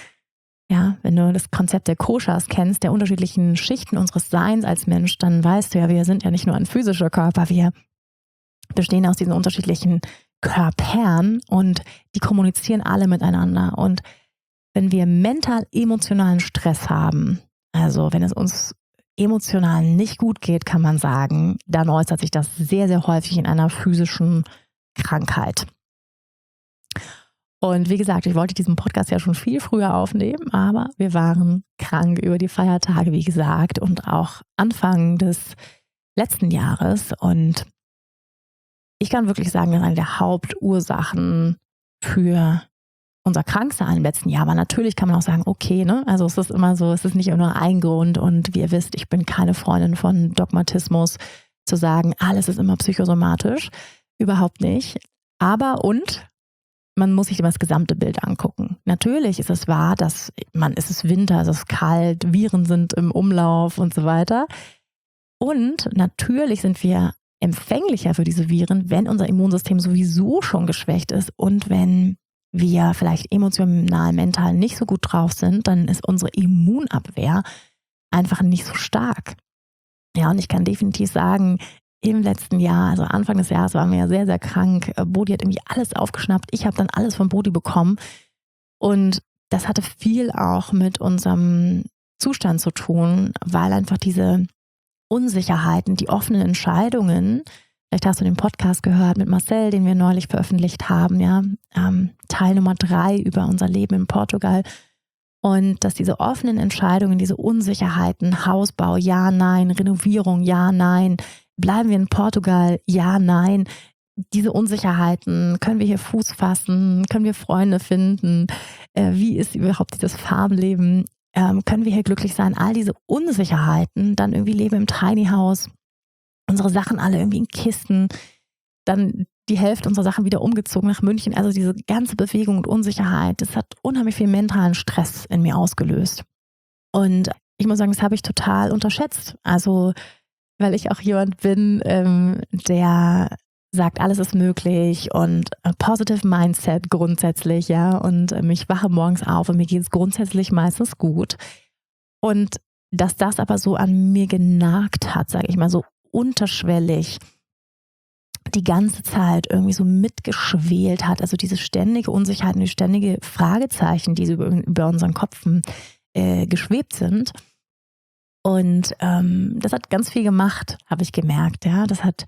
Speaker 1: Ja, wenn du das Konzept der Koshas kennst, der unterschiedlichen Schichten unseres Seins als Mensch, dann weißt du ja, wir sind ja nicht nur ein physischer Körper, wir bestehen aus diesen unterschiedlichen Körpern und die kommunizieren alle miteinander. Und wenn wir mental-emotionalen Stress haben, also wenn es uns emotional nicht gut geht, kann man sagen, dann äußert sich das sehr, sehr häufig in einer physischen Krankheit. Und wie gesagt, ich wollte diesen Podcast ja schon viel früher aufnehmen, aber wir waren krank über die Feiertage, wie gesagt, und auch Anfang des letzten Jahres. Und ich kann wirklich sagen, dass eine der Hauptursachen für unser Kranksein im letzten Jahr war. Natürlich kann man auch sagen, okay, ne? Also es ist immer so, es ist nicht nur ein Grund und wie ihr wisst, ich bin keine Freundin von Dogmatismus, zu sagen, alles ist immer psychosomatisch. Überhaupt nicht. Aber man muss sich immer das gesamte Bild angucken. Natürlich ist es wahr, dass es ist Winter, es ist kalt, Viren sind im Umlauf und so weiter. Und natürlich sind wir empfänglicher für diese Viren, wenn unser Immunsystem sowieso schon geschwächt ist und wenn wir vielleicht emotional, mental nicht so gut drauf sind, dann ist unsere Immunabwehr einfach nicht so stark. Ja, und ich kann definitiv sagen, im letzten Jahr, also Anfang des Jahres, waren wir ja sehr, sehr krank. Bodhi hat irgendwie alles aufgeschnappt. Ich habe dann alles von Bodhi bekommen. Und das hatte viel auch mit unserem Zustand zu tun, weil einfach diese Unsicherheiten, die offenen Entscheidungen, vielleicht hast du den Podcast gehört mit Marcel, den wir neulich veröffentlicht haben, ja, Teil Nummer 3 über unser Leben in Portugal. Und dass diese offenen Entscheidungen, diese Unsicherheiten, Hausbau, ja, nein, Renovierung, ja, nein, bleiben wir in Portugal, ja, nein, diese Unsicherheiten, können wir hier Fuß fassen, können wir Freunde finden, wie ist überhaupt dieses Farbenleben, können wir hier glücklich sein, all diese Unsicherheiten, dann irgendwie leben im Tiny House, unsere Sachen alle irgendwie in Kisten, dann die Hälfte unserer Sachen wieder umgezogen nach München. Also diese ganze Bewegung und Unsicherheit, das hat unheimlich viel mentalen Stress in mir ausgelöst. Und ich muss sagen, das habe ich total unterschätzt. Also, weil ich auch jemand bin, der sagt, alles ist möglich und positive Mindset grundsätzlich, ja. Und ich wache morgens auf und mir geht es grundsätzlich meistens gut. Und dass das aber so an mir genagt hat, sage ich mal, so unterschwellig die ganze Zeit irgendwie so mitgeschwelt hat, also diese ständige Unsicherheit und die ständige Fragezeichen, die so über unseren Köpfen geschwebt sind. Und das hat ganz viel gemacht, habe ich gemerkt. Ja, das hat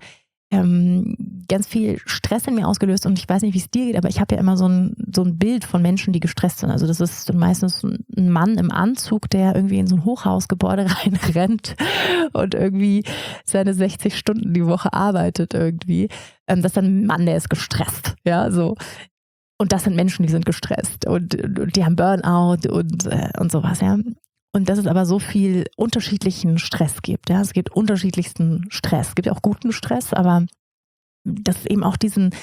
Speaker 1: ganz viel Stress in mir ausgelöst und ich weiß nicht, wie es dir geht, aber ich habe ja immer so ein Bild von Menschen, die gestresst sind. Also das ist dann meistens ein Mann im Anzug, der irgendwie in so ein Hochhausgebäude reinrennt und irgendwie seine 60 Stunden die Woche arbeitet irgendwie. Das ist dann ein Mann, der ist gestresst, ja, so. Und das sind Menschen, die sind gestresst und die haben Burnout und sowas, ja. Und dass es aber so viel unterschiedlichen Stress gibt. Ja? Es gibt unterschiedlichsten Stress. Es gibt auch guten Stress, aber dass es eben auch diesen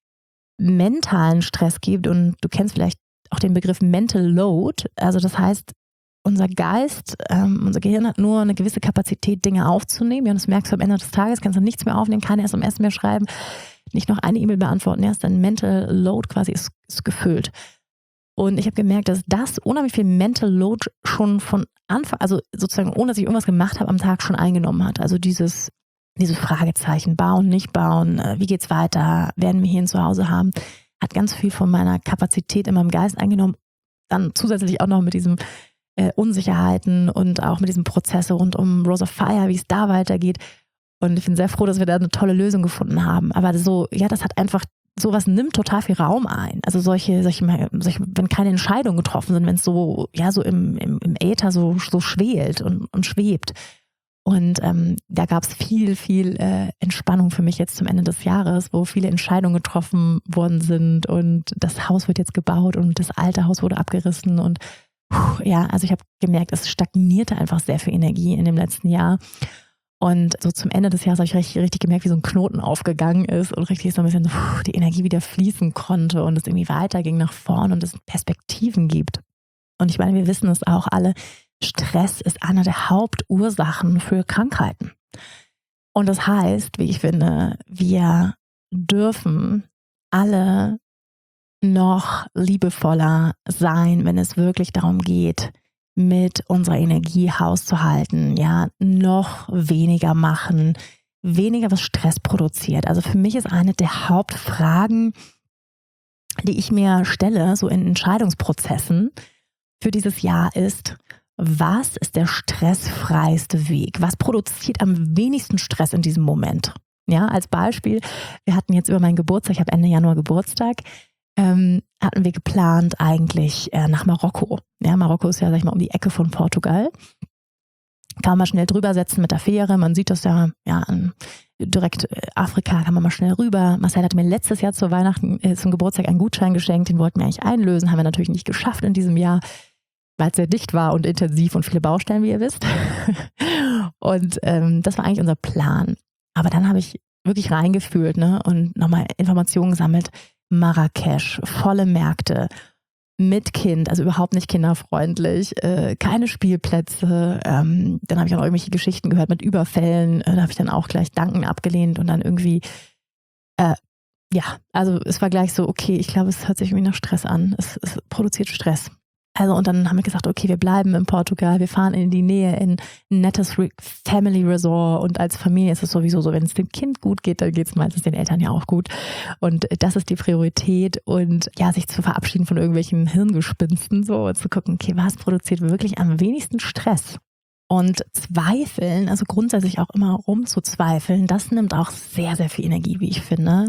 Speaker 1: mentalen Stress gibt. Und du kennst vielleicht auch den Begriff Mental Load. Also das heißt, unser Geist, unser Gehirn hat nur eine gewisse Kapazität, Dinge aufzunehmen. Ja, und das merkst du am Ende des Tages, kannst du nichts mehr aufnehmen, keine SMS mehr schreiben, nicht noch eine E-Mail beantworten. Erst dein Mental Load quasi ist gefüllt. Und ich habe gemerkt, dass das unheimlich viel Mental Load schon von Anfang, also sozusagen ohne dass ich irgendwas gemacht habe, am Tag schon eingenommen hat. Also diese Fragezeichen, bauen, nicht bauen, wie geht's weiter, werden wir hier ein Zuhause haben, hat ganz viel von meiner Kapazität in meinem Geist eingenommen. Dann zusätzlich auch noch mit diesen Unsicherheiten und auch mit diesem Prozess rund um Rose of Fire, wie es da weitergeht. Und ich bin sehr froh, dass wir da eine tolle Lösung gefunden haben. Aber so, ja, das hat einfach sowas nimmt total viel Raum ein. Also solche, wenn keine Entscheidungen getroffen sind, wenn es so, ja, so im Äther so schwelt und schwebt. Und da gab es viel Entspannung für mich jetzt zum Ende des Jahres, wo viele Entscheidungen getroffen worden sind und das Haus wird jetzt gebaut und das alte Haus wurde abgerissen und ja, also ich habe gemerkt, es stagnierte einfach sehr viel Energie in dem letzten Jahr. Und so zum Ende des Jahres habe ich richtig gemerkt, wie so ein Knoten aufgegangen ist und richtig so ein bisschen die Energie wieder fließen konnte und es irgendwie weiterging nach vorne und es Perspektiven gibt. Und ich meine, wir wissen es auch alle, Stress ist einer der Hauptursachen für Krankheiten. Und das heißt, wie ich finde, wir dürfen alle noch liebevoller sein, wenn es wirklich darum geht, mit unserer Energie Haus zu halten, ja, noch weniger machen, weniger was Stress produziert. Also für mich ist eine der Hauptfragen, die ich mir stelle, so in Entscheidungsprozessen für dieses Jahr ist, was ist der stressfreiste Weg? Was produziert am wenigsten Stress in diesem Moment? Ja, als Beispiel, wir hatten jetzt über meinen Geburtstag, ich habe Ende Januar Geburtstag, hatten wir geplant eigentlich nach Marokko. Ja, Marokko ist ja, sag ich mal, um die Ecke von Portugal. Kann man schnell drüber setzen mit der Fähre. Man sieht das ja an direkt Afrika, kann man mal schnell rüber. Marcel hatte mir letztes Jahr zum Geburtstag einen Gutschein geschenkt, den wollten wir eigentlich einlösen, haben wir natürlich nicht geschafft in diesem Jahr, weil es sehr dicht war und intensiv und viele Baustellen, wie ihr wisst. Und das war eigentlich unser Plan. Aber dann habe ich wirklich reingefühlt, ne, und nochmal Informationen gesammelt. Marrakesch, volle Märkte, mit Kind, also überhaupt nicht kinderfreundlich, keine Spielplätze. Dann habe ich auch noch irgendwelche Geschichten gehört mit Überfällen. Da habe ich dann auch gleich Danken abgelehnt und dann irgendwie, also es war gleich so, okay, ich glaube, es hört sich irgendwie nach Stress an. Es produziert Stress. Also und dann haben wir gesagt, okay, wir bleiben in Portugal, wir fahren in die Nähe in ein nettes Family Resort und als Familie ist es sowieso so, wenn es dem Kind gut geht, dann geht es meistens den Eltern ja auch gut und das ist die Priorität und ja, sich zu verabschieden von irgendwelchen Hirngespinsten so und zu gucken, okay, was produziert wirklich am wenigsten Stress? Und zweifeln, also grundsätzlich auch immer rumzuzweifeln, das nimmt auch sehr, sehr viel Energie, wie ich finde.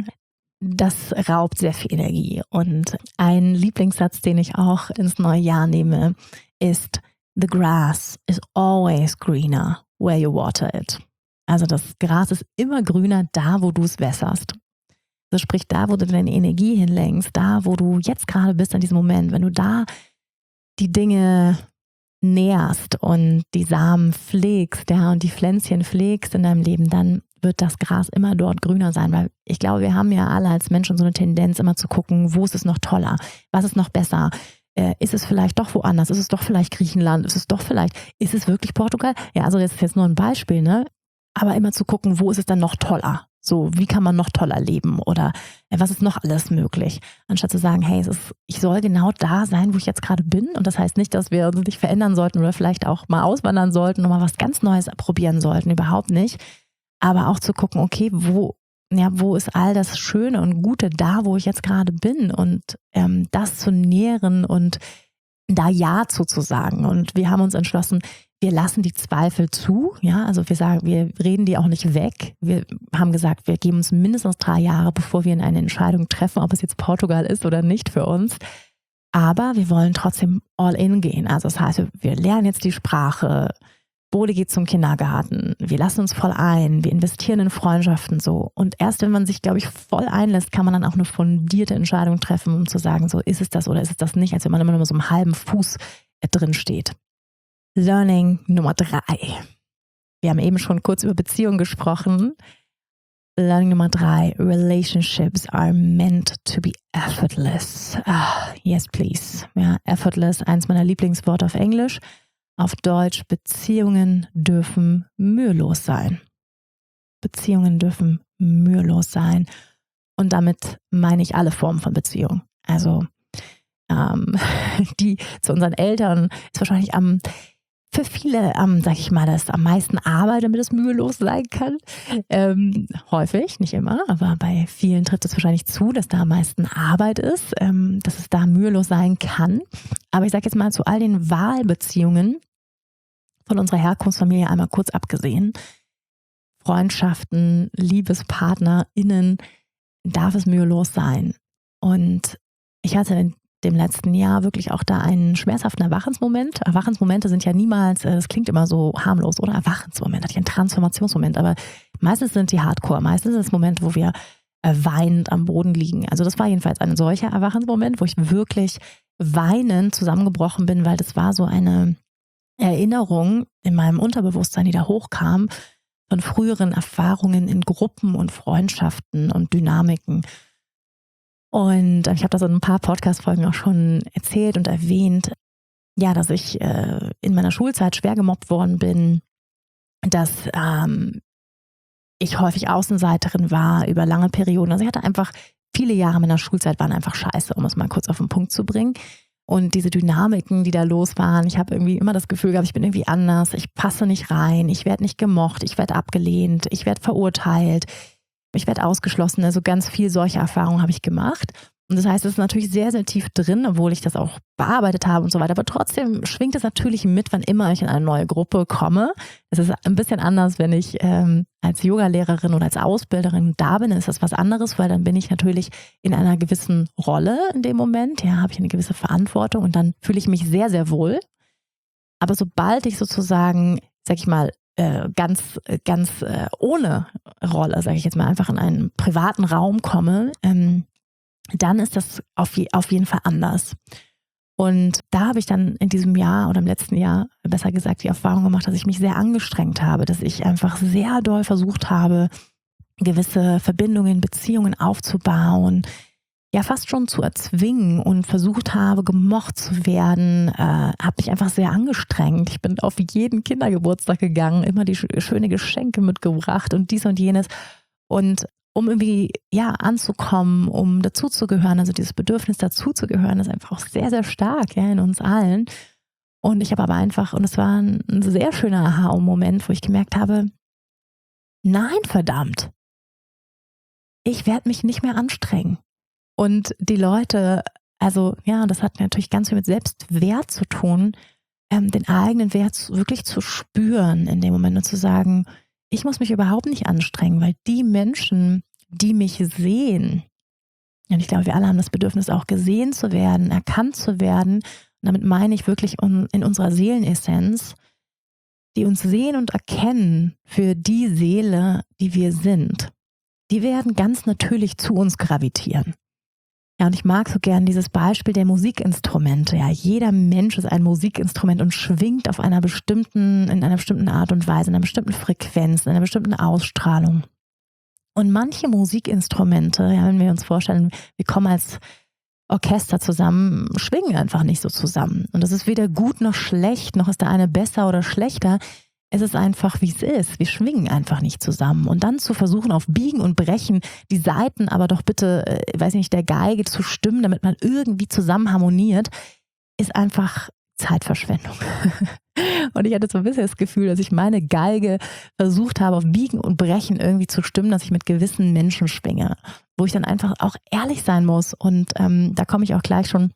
Speaker 1: Das raubt sehr viel Energie. Und ein Lieblingssatz, den ich auch ins neue Jahr nehme, ist: The grass is always greener where you water it. Also das Gras ist immer grüner da, wo du es wässerst. Also sprich, da, wo du deine Energie hinlenkst, da, wo du jetzt gerade bist in diesem Moment, wenn du da die Dinge nährst und die Samen pflegst, ja, und die Pflänzchen pflegst in deinem Leben, dann wird das Gras immer dort grüner sein, weil ich glaube, wir haben ja alle als Menschen so eine Tendenz, immer zu gucken, wo ist es noch toller, was ist noch besser, ist es vielleicht doch woanders, ist es doch vielleicht Griechenland, ist es wirklich Portugal? Ja, also das ist jetzt nur ein Beispiel, ne? Aber immer zu gucken, wo ist es dann noch toller? So, wie kann man noch toller leben oder was ist noch alles möglich? Anstatt zu sagen, hey, ich soll genau da sein, wo ich jetzt gerade bin. Und das heißt nicht, dass wir uns nicht verändern sollten oder vielleicht auch mal auswandern sollten und mal was ganz Neues probieren sollten. Überhaupt nicht. Aber auch zu gucken, okay, wo ist all das Schöne und Gute da, wo ich jetzt gerade bin und das zu nähren und da Ja zu sagen. Und wir haben uns entschlossen, wir lassen die Zweifel zu, ja, also wir sagen, wir reden die auch nicht weg. Wir haben gesagt, wir geben uns mindestens 3 Jahre, bevor wir eine Entscheidung treffen, ob es jetzt Portugal ist oder nicht für uns. Aber wir wollen trotzdem all in gehen. Also das heißt, wir lernen jetzt die Sprache, Bode geht zum Kindergarten, wir lassen uns voll ein, wir investieren in Freundschaften so. Und erst wenn man sich, glaube ich, voll einlässt, kann man dann auch eine fundierte Entscheidung treffen, um zu sagen, so ist es das oder ist es das nicht, als wenn man immer nur so einem halben Fuß drin steht. Learning Nummer 3. Wir haben eben schon kurz über Beziehungen gesprochen. Learning Nummer 3. Relationships are meant to be effortless. Yes, please. Ja, effortless, eins meiner Lieblingsworte auf Englisch. Auf Deutsch, Beziehungen dürfen mühelos sein. Beziehungen dürfen mühelos sein. Und damit meine ich alle Formen von Beziehung. Also die zu unseren Eltern ist wahrscheinlich für viele, sag ich mal, das am meisten Arbeit, damit es mühelos sein kann. Häufig, nicht immer, aber bei vielen trifft es wahrscheinlich zu, dass da am meisten Arbeit ist, dass es da mühelos sein kann. Aber ich sage jetzt mal zu all den Wahlbeziehungen von unserer Herkunftsfamilie einmal kurz abgesehen, Freundschaften, LiebespartnerInnen, darf es mühelos sein. Und ich hatte in dem letzten Jahr wirklich auch da einen schmerzhaften Erwachensmoment. Erwachensmomente sind ja niemals, das klingt immer so harmlos, oder? Erwachensmoment, hatte ich einen Transformationsmoment, aber meistens sind die Hardcore, meistens ist es Moment, wo wir weinend am Boden liegen. Also das war jedenfalls ein solcher Erwachensmoment, wo ich wirklich weinend zusammengebrochen bin, weil das war so eine Erinnerung in meinem Unterbewusstsein, die da hochkam, von früheren Erfahrungen in Gruppen und Freundschaften und Dynamiken. Und ich habe das in ein paar Podcast-Folgen auch schon erzählt und erwähnt, ja, dass ich in meiner Schulzeit schwer gemobbt worden bin, dass ich häufig Außenseiterin war über lange Perioden. Also ich hatte einfach, viele Jahre meiner Schulzeit waren einfach scheiße, um es mal kurz auf den Punkt zu bringen. Und diese Dynamiken, die da los waren, ich habe irgendwie immer das Gefühl gehabt, ich bin irgendwie anders, ich passe nicht rein, ich werde nicht gemocht, ich werde abgelehnt, ich werde verurteilt, ich werde ausgeschlossen. Also ganz viel solche Erfahrungen habe ich gemacht. Und das heißt, es ist natürlich sehr, sehr tief drin, obwohl ich das auch bearbeitet habe und so weiter. Aber trotzdem schwingt es natürlich mit, wann immer ich in eine neue Gruppe komme. Es ist ein bisschen anders, wenn ich als Yogalehrerin oder als Ausbilderin da bin, ist das was anderes, weil dann bin ich natürlich in einer gewissen Rolle in dem Moment. Ja, habe ich eine gewisse Verantwortung und dann fühle ich mich sehr, sehr wohl. Aber sobald ich sozusagen, sag ich mal, ganz ohne Rolle, sage ich jetzt mal, einfach in einen privaten Raum komme, dann ist das auf jeden Fall anders. Und da habe ich dann in diesem Jahr oder im letzten Jahr, besser gesagt, die Erfahrung gemacht, dass ich mich sehr angestrengt habe, dass ich einfach sehr doll versucht habe, gewisse Verbindungen, Beziehungen aufzubauen, ja fast schon zu erzwingen und versucht habe, gemocht zu werden, habe mich einfach sehr angestrengt. Ich bin auf jeden Kindergeburtstag gegangen, immer die schöne Geschenke mitgebracht und dies und jenes. Und um irgendwie anzukommen, um dazuzugehören, also dieses Bedürfnis dazuzugehören, ist einfach auch sehr, sehr stark in uns allen. Und ich habe aber einfach, und es war ein sehr schöner Aha-Moment, wo ich gemerkt habe, nein, verdammt, ich werde mich nicht mehr anstrengen. Und die Leute, also das hat natürlich ganz viel mit Selbstwert zu tun, den eigenen Wert wirklich zu spüren in dem Moment und zu sagen, ich muss mich überhaupt nicht anstrengen, weil die Menschen, die mich sehen, und ich glaube, wir alle haben das Bedürfnis auch gesehen zu werden, erkannt zu werden, und damit meine ich wirklich in unserer Seelenessenz, die uns sehen und erkennen für die Seele, die wir sind, die werden ganz natürlich zu uns gravitieren. Ja, und ich mag so gern dieses Beispiel der Musikinstrumente. Ja, jeder Mensch ist ein Musikinstrument und schwingt in einer bestimmten Art und Weise, in einer bestimmten Frequenz, in einer bestimmten Ausstrahlung. Und manche Musikinstrumente, wenn wir uns vorstellen, wir kommen als Orchester zusammen, schwingen einfach nicht so zusammen. Und das ist weder gut noch schlecht, noch ist der eine besser oder schlechter. Es ist einfach, wie es ist. Wir schwingen einfach nicht zusammen. Und dann zu versuchen, auf Biegen und Brechen die Saiten aber doch bitte, der Geige zu stimmen, damit man irgendwie zusammen harmoniert, ist einfach Zeitverschwendung. Und ich hatte so ein bisschen das Gefühl, dass ich meine Geige versucht habe, auf Biegen und Brechen irgendwie zu stimmen, dass ich mit gewissen Menschen schwinge. Wo ich dann einfach auch ehrlich sein muss. Und da komme ich auch gleich schon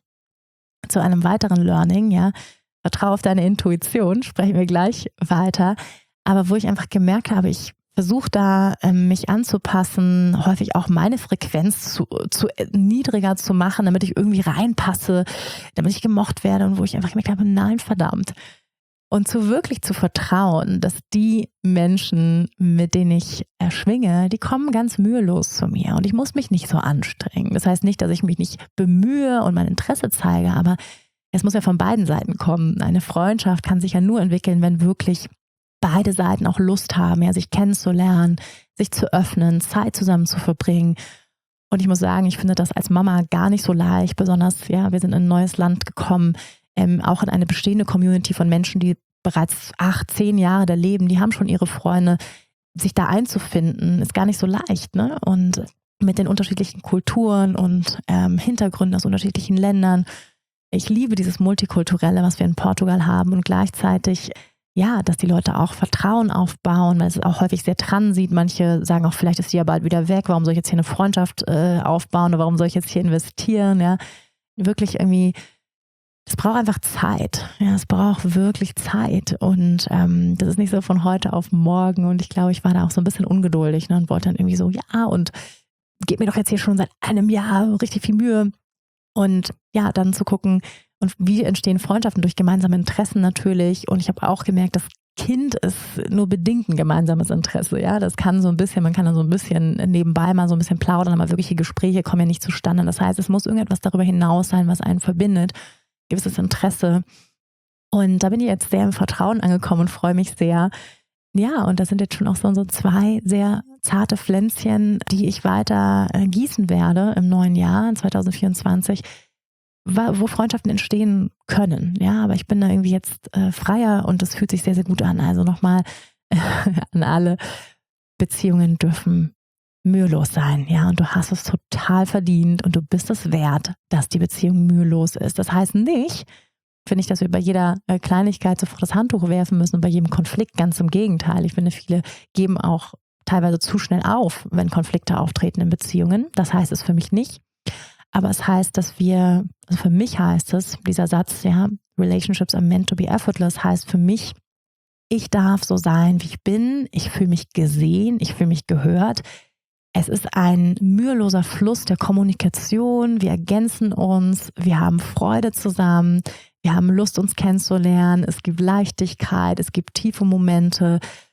Speaker 1: zu einem weiteren Learning, Vertraue auf deine Intuition, sprechen wir gleich weiter. Aber wo ich einfach gemerkt habe, ich versuche da, mich anzupassen, häufig auch meine Frequenz zu niedriger zu machen, damit ich irgendwie reinpasse, damit ich gemocht werde. Und wo ich einfach gemerkt habe, nein, verdammt. Und wirklich zu vertrauen, dass die Menschen, mit denen ich schwinge, die kommen ganz mühelos zu mir. Und ich muss mich nicht so anstrengen. Das heißt nicht, dass ich mich nicht bemühe und mein Interesse zeige, aber es muss ja von beiden Seiten kommen. Eine Freundschaft kann sich ja nur entwickeln, wenn wirklich beide Seiten auch Lust haben, sich kennenzulernen, sich zu öffnen, Zeit zusammen zu verbringen. Und ich muss sagen, ich finde das als Mama gar nicht so leicht, besonders, wir sind in ein neues Land gekommen, auch in eine bestehende Community von Menschen, die bereits 8, 10 Jahre da leben, die haben schon ihre Freunde. Sich da einzufinden, ist gar nicht so leicht, ne? Und mit den unterschiedlichen Kulturen und Hintergründen aus unterschiedlichen Ländern. Ich liebe dieses Multikulturelle, was wir in Portugal haben und gleichzeitig, dass die Leute auch Vertrauen aufbauen, weil es auch häufig sehr Transit. Manche sagen auch, vielleicht ist die ja bald wieder weg, warum soll ich jetzt hier eine Freundschaft aufbauen oder warum soll ich jetzt hier investieren, Wirklich irgendwie, es braucht einfach Zeit, es braucht wirklich Zeit und das ist nicht so von heute auf morgen und ich glaube, ich war da auch so ein bisschen ungeduldig und wollte dann irgendwie so, und gebe mir doch jetzt hier schon seit einem Jahr richtig viel Mühe. Und dann zu gucken, und wie entstehen Freundschaften durch gemeinsame Interessen natürlich. Und ich habe auch gemerkt, das Kind ist nur bedingt ein gemeinsames Interesse. Das kann so ein bisschen, man kann dann so ein bisschen nebenbei mal so ein bisschen plaudern, aber wirkliche Gespräche kommen ja nicht zustande. Das heißt, es muss irgendetwas darüber hinaus sein, was einen verbindet, gewisses Interesse. Und da bin ich jetzt sehr im Vertrauen angekommen und freue mich sehr. Und das sind jetzt schon auch so 2 sehr zarte Pflänzchen, die ich weiter gießen werde im neuen Jahr, 2024, wo Freundschaften entstehen können. Aber ich bin da irgendwie jetzt freier und das fühlt sich sehr, sehr gut an. Also nochmal an alle, Beziehungen dürfen mühelos sein. Und du hast es total verdient und du bist es wert, dass die Beziehung mühelos ist. Das heißt nicht, finde ich, dass wir bei jeder Kleinigkeit sofort das Handtuch werfen müssen und bei jedem Konflikt. Ganz im Gegenteil. Ich finde, viele geben auch teilweise zu schnell auf, wenn Konflikte auftreten in Beziehungen. Das heißt es für mich nicht. Aber es heißt, dass für mich heißt es, dieser Satz, Relationships are meant to be effortless, heißt für mich, ich darf so sein, wie ich bin. Ich fühle mich gesehen, ich fühle mich gehört. Es ist ein müheloser Fluss der Kommunikation. Wir ergänzen uns, wir haben Freude zusammen. Wir haben Lust, uns kennenzulernen. Es gibt Leichtigkeit, es gibt tiefe Momente.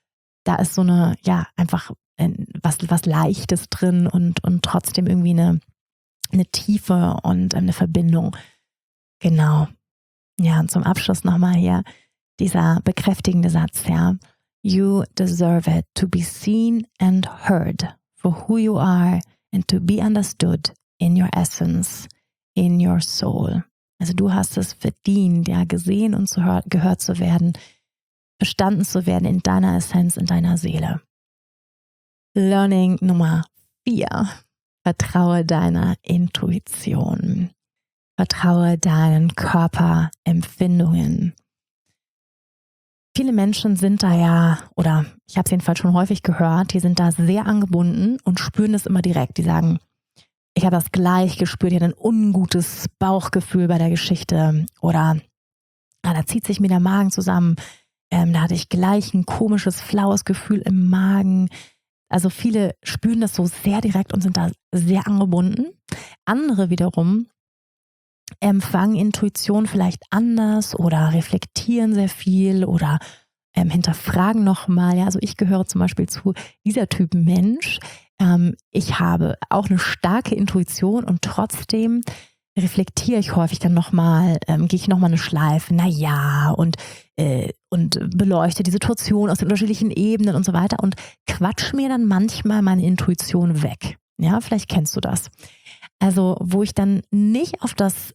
Speaker 1: da ist so eine, ja, einfach was Leichtes drin und trotzdem irgendwie eine Tiefe und eine Verbindung. Genau. Ja, und zum Abschluss nochmal hier dieser bekräftigende Satz, ja. You deserve it to be seen and heard for who you are and to be understood in your essence, in your soul. Also du hast es verdient, ja, gesehen und gehört zu werden, verstanden zu werden in deiner Essenz, in deiner Seele. Learning Nummer 4. Vertraue deiner Intuition. Vertraue deinen Körperempfindungen. Viele Menschen sind da ja, oder ich habe es jedenfalls schon häufig gehört, die sind da sehr angebunden und spüren das immer direkt. Die sagen, ich habe das gleich gespürt, ich hatte ein ungutes Bauchgefühl bei der Geschichte oder da zieht sich mir der Magen zusammen, da hatte ich gleich ein komisches, flaues Gefühl im Magen. Also viele spüren das so sehr direkt und sind da sehr angebunden. Andere wiederum empfangen Intuition vielleicht anders oder reflektieren sehr viel oder hinterfragen nochmal. Ja, also ich gehöre zum Beispiel zu dieser Typ Mensch. Ich habe auch eine starke Intuition und trotzdem reflektiere ich häufig dann nochmal, gehe ich nochmal eine Schleife, und beleuchte die Situation aus den unterschiedlichen Ebenen und so weiter und quatsch mir dann manchmal meine Intuition weg. Ja, vielleicht kennst du das. Also, wo ich dann nicht auf das,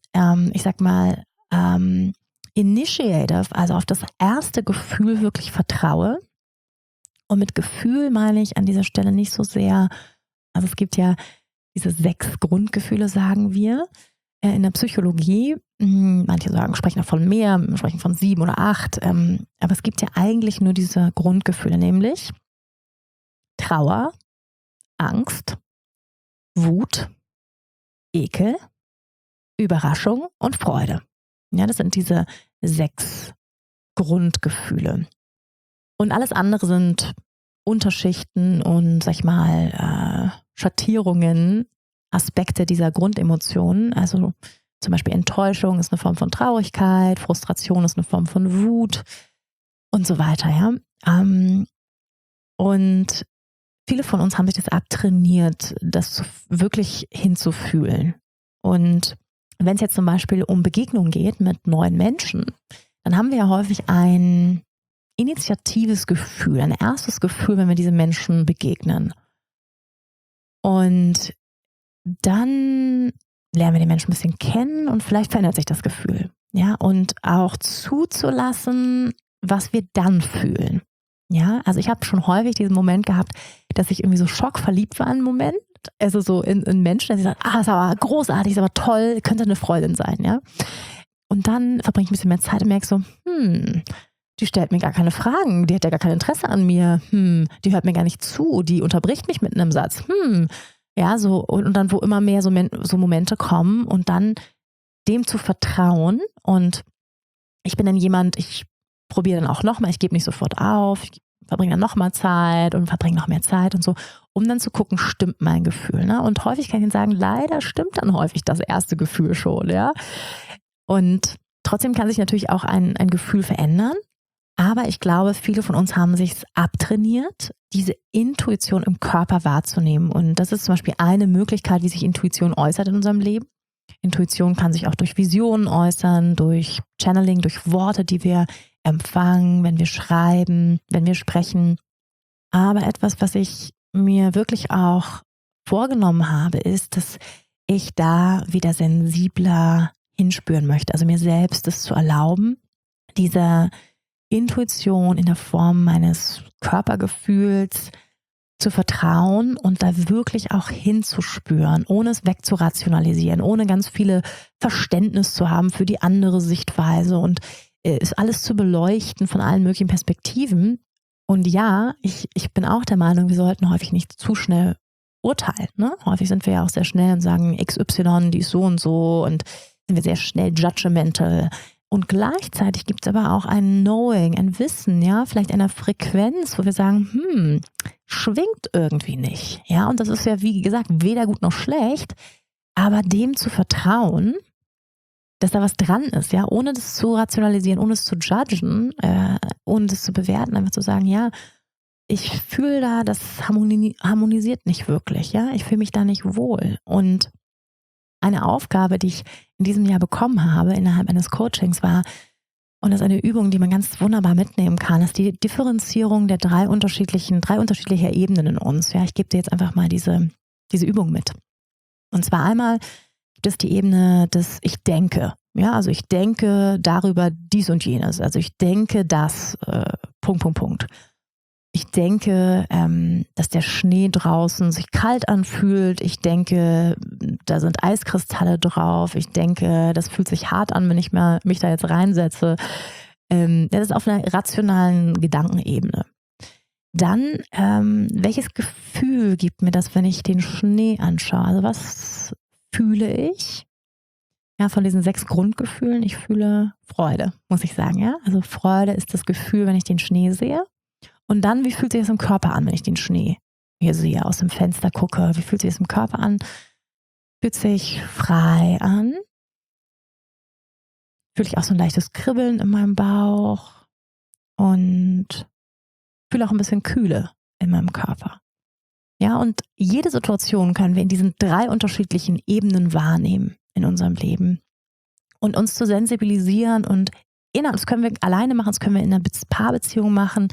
Speaker 1: initiative, also auf das erste Gefühl wirklich vertraue. Und mit Gefühl meine ich an dieser Stelle nicht so sehr, also es gibt ja diese 6 Grundgefühle, sagen wir, in der Psychologie. Manche sprechen auch von mehr, sprechen von 7 oder 8. Aber es gibt ja eigentlich nur diese Grundgefühle, nämlich Trauer, Angst, Wut, Ekel, Überraschung und Freude. Ja, das sind diese 6 Grundgefühle. Und alles andere sind Unterschichten und, Schattierungen, Aspekte dieser Grundemotionen. Also zum Beispiel Enttäuschung ist eine Form von Traurigkeit, Frustration ist eine Form von Wut und so weiter. Ja? Und viele von uns haben sich das abtrainiert, das wirklich hinzufühlen. Und wenn es jetzt zum Beispiel um Begegnungen geht mit neuen Menschen, dann haben wir ja häufig ein initiatives Gefühl, ein erstes Gefühl, wenn wir diese Menschen begegnen. Und dann lernen wir den Menschen ein bisschen kennen und vielleicht verändert sich das Gefühl. Ja, und auch zuzulassen, was wir dann fühlen. Ja, also ich habe schon häufig diesen Moment gehabt, dass ich irgendwie so schockverliebt war im Moment. Also so in Menschen, dass ich sage, ist aber großartig, ist aber toll, könnte eine Freundin sein, ja. Und dann verbringe ich ein bisschen mehr Zeit und merke so, die stellt mir gar keine Fragen, die hat ja gar kein Interesse an mir, die hört mir gar nicht zu, die unterbricht mich mit einem Satz, ja, so, und dann, wo immer mehr so Momente kommen und dann dem zu vertrauen und ich bin dann jemand, ich probiere dann auch nochmal, ich gebe nicht sofort auf, ich verbringe dann nochmal Zeit und verbringe noch mehr Zeit und so, um dann zu gucken, stimmt mein Gefühl, ne? Und häufig kann ich Ihnen sagen, leider stimmt dann häufig das erste Gefühl schon, ja. Und trotzdem kann sich natürlich auch ein Gefühl verändern, aber ich glaube, viele von uns haben sich abtrainiert, diese Intuition im Körper wahrzunehmen und das ist zum Beispiel eine Möglichkeit, wie sich Intuition äußert in unserem Leben. Intuition kann sich auch durch Visionen äußern, durch Channeling, durch Worte, die wir empfangen, wenn wir schreiben, wenn wir sprechen. Aber etwas, was ich mir wirklich auch vorgenommen habe, ist, dass ich da wieder sensibler hinspüren möchte. Also mir selbst es zu erlauben, dieser Intuition in der Form meines Körpergefühls zu vertrauen und da wirklich auch hinzuspüren, ohne es wegzurationalisieren, ohne ganz viele Verständnis zu haben für die andere Sichtweise und ist alles zu beleuchten von allen möglichen Perspektiven. Und ja, ich bin auch der Meinung, wir sollten häufig nicht zu schnell urteilen. Ne? Häufig sind wir ja auch sehr schnell und sagen XY, die ist so und sind wir sehr schnell judgmental. Und gleichzeitig gibt es aber auch ein Knowing, ein Wissen, ja, vielleicht eine Frequenz, wo wir sagen, schwingt irgendwie nicht. Ja, und das ist ja, wie gesagt, weder gut noch schlecht, aber dem zu vertrauen, dass da was dran ist, ja, ohne das zu rationalisieren, ohne es zu judgen, ohne das zu bewerten, einfach zu sagen, ja, ich fühle da, das harmonisiert nicht wirklich, ja. Ich fühle mich da nicht wohl. Und eine Aufgabe, die ich in diesem Jahr bekommen habe innerhalb eines Coachings war, und das ist eine Übung, die man ganz wunderbar mitnehmen kann, ist die Differenzierung der drei unterschiedlicher Ebenen in uns. Ja, ich gebe dir jetzt einfach mal diese Übung mit. Und zwar einmal gibt es die Ebene des Ich denke. Ja, also ich denke darüber dies und jenes. Also ich denke, dass Punkt. Ich denke, dass der Schnee draußen sich kalt anfühlt. Ich denke, da sind Eiskristalle drauf. Ich denke, das fühlt sich hart an, wenn ich mich da jetzt reinsetze. Das ist auf einer rationalen Gedankenebene. Dann, welches Gefühl gibt mir das, wenn ich den Schnee anschaue? Also was fühle ich? Ja, von diesen 6 Grundgefühlen. Ich fühle Freude, muss ich sagen. Ja? Also Freude ist das Gefühl, wenn ich den Schnee sehe. Und dann, wie fühlt sich das im Körper an, wenn ich den Schnee hier sehe, aus dem Fenster gucke? Wie fühlt sich das im Körper an? Fühlt sich frei an? Fühle ich auch so ein leichtes Kribbeln in meinem Bauch? Und fühle auch ein bisschen Kühle in meinem Körper. Ja, und jede Situation können wir in diesen 3 unterschiedlichen Ebenen wahrnehmen in unserem Leben. Und uns zu sensibilisieren und das können wir alleine machen, das können wir in einer Paarbeziehung machen,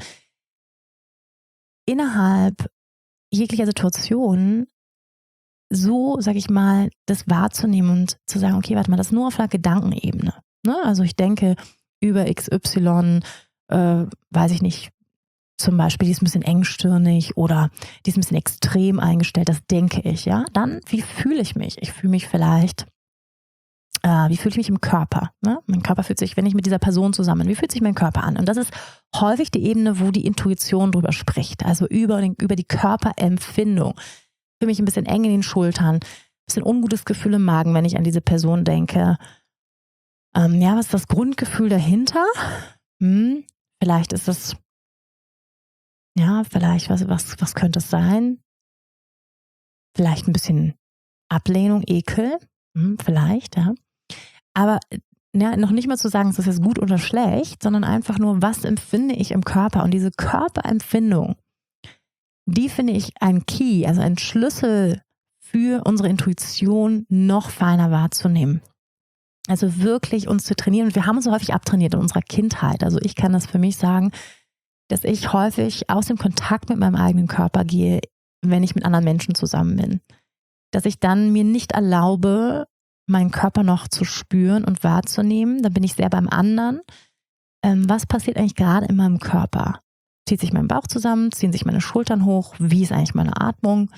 Speaker 1: innerhalb jeglicher Situation so, sag ich mal, das wahrzunehmen und zu sagen, okay, warte mal, das ist nur auf einer Gedankenebene. Ne? Also ich denke über XY, weiß ich nicht, zum Beispiel, die ist ein bisschen engstirnig oder die ist ein bisschen extrem eingestellt, das denke ich, ja. Dann, wie fühle ich mich? Ich fühle mich vielleicht, wie fühle ich mich im Körper? Ne? Mein Körper fühlt sich, wenn ich mit dieser Person zusammen bin, wie fühlt sich mein Körper an? Und das ist häufig die Ebene, wo die Intuition drüber spricht, also über die Körperempfindung. Ich fühle mich ein bisschen eng in den Schultern, ein bisschen ungutes Gefühl im Magen, wenn ich an diese Person denke. Ja, was ist das Grundgefühl dahinter? Vielleicht ist es, ja, vielleicht, was könnte es sein? Vielleicht ein bisschen Ablehnung, Ekel, vielleicht, ja. Aber ja, noch nicht mal zu sagen, ist das jetzt gut oder schlecht, sondern einfach nur, was empfinde ich im Körper? Und diese Körperempfindung, die finde ich ein Key, also ein Schlüssel für unsere Intuition noch feiner wahrzunehmen. Also wirklich uns zu trainieren. Und wir haben uns so häufig abtrainiert in unserer Kindheit. Also ich kann das für mich sagen, dass ich häufig aus dem Kontakt mit meinem eigenen Körper gehe, wenn ich mit anderen Menschen zusammen bin. Dass ich dann mir nicht erlaube, meinen Körper noch zu spüren und wahrzunehmen. Da bin ich sehr beim anderen. Was passiert eigentlich gerade in meinem Körper? Zieht sich mein Bauch zusammen? Ziehen sich meine Schultern hoch? Wie ist eigentlich meine Atmung?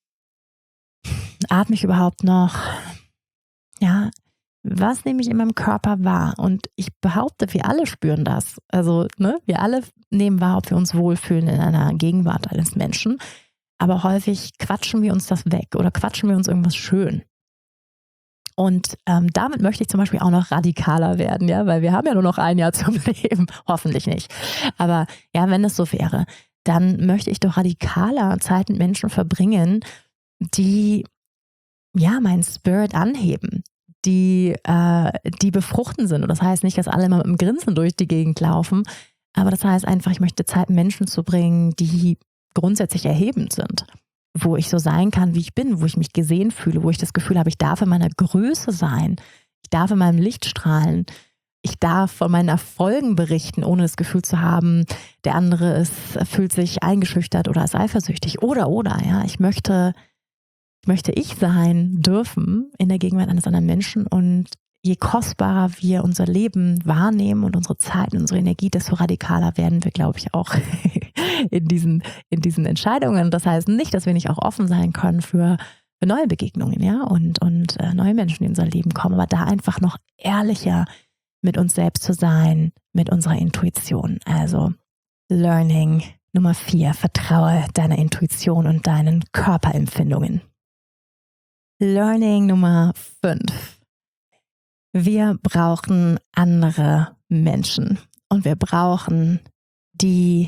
Speaker 1: Atme ich überhaupt noch? Ja, was nehme ich in meinem Körper wahr? Und ich behaupte, wir alle spüren das. Also, wir alle nehmen wahr, ob wir uns wohlfühlen in einer Gegenwart eines Menschen. Aber häufig quatschen wir uns das weg oder quatschen wir uns irgendwas schön. Und damit möchte ich zum Beispiel auch noch radikaler werden, ja, weil wir haben ja nur noch ein Jahr zum Leben, hoffentlich nicht. Aber ja, wenn es so wäre, dann möchte ich doch radikaler Zeit mit Menschen verbringen, die ja meinen Spirit anheben, die befruchten sind. Und das heißt nicht, dass alle immer mit einem Grinsen durch die Gegend laufen, aber das heißt einfach, ich möchte Zeit mit Menschen zu bringen, die grundsätzlich erhebend sind. Wo ich so sein kann, wie ich bin, wo ich mich gesehen fühle, wo ich das Gefühl habe, ich darf in meiner Größe sein, ich darf in meinem Licht strahlen, ich darf von meinen Erfolgen berichten, ohne das Gefühl zu haben, der andere fühlt sich eingeschüchtert oder ist eifersüchtig oder, ja, ich möchte ich sein dürfen in der Gegenwart eines anderen Menschen und je kostbarer wir unser Leben wahrnehmen und unsere Zeit und unsere Energie, desto radikaler werden wir, glaube ich, auch in diesen Entscheidungen. Das heißt nicht, dass wir nicht auch offen sein können für neue Begegnungen, ja, und neue Menschen, die in unser Leben kommen, aber da einfach noch ehrlicher mit uns selbst zu sein, mit unserer Intuition. Also Learning Nummer 4, vertraue deiner Intuition und deinen Körperempfindungen. Learning Nummer 5. Wir brauchen andere Menschen und wir brauchen die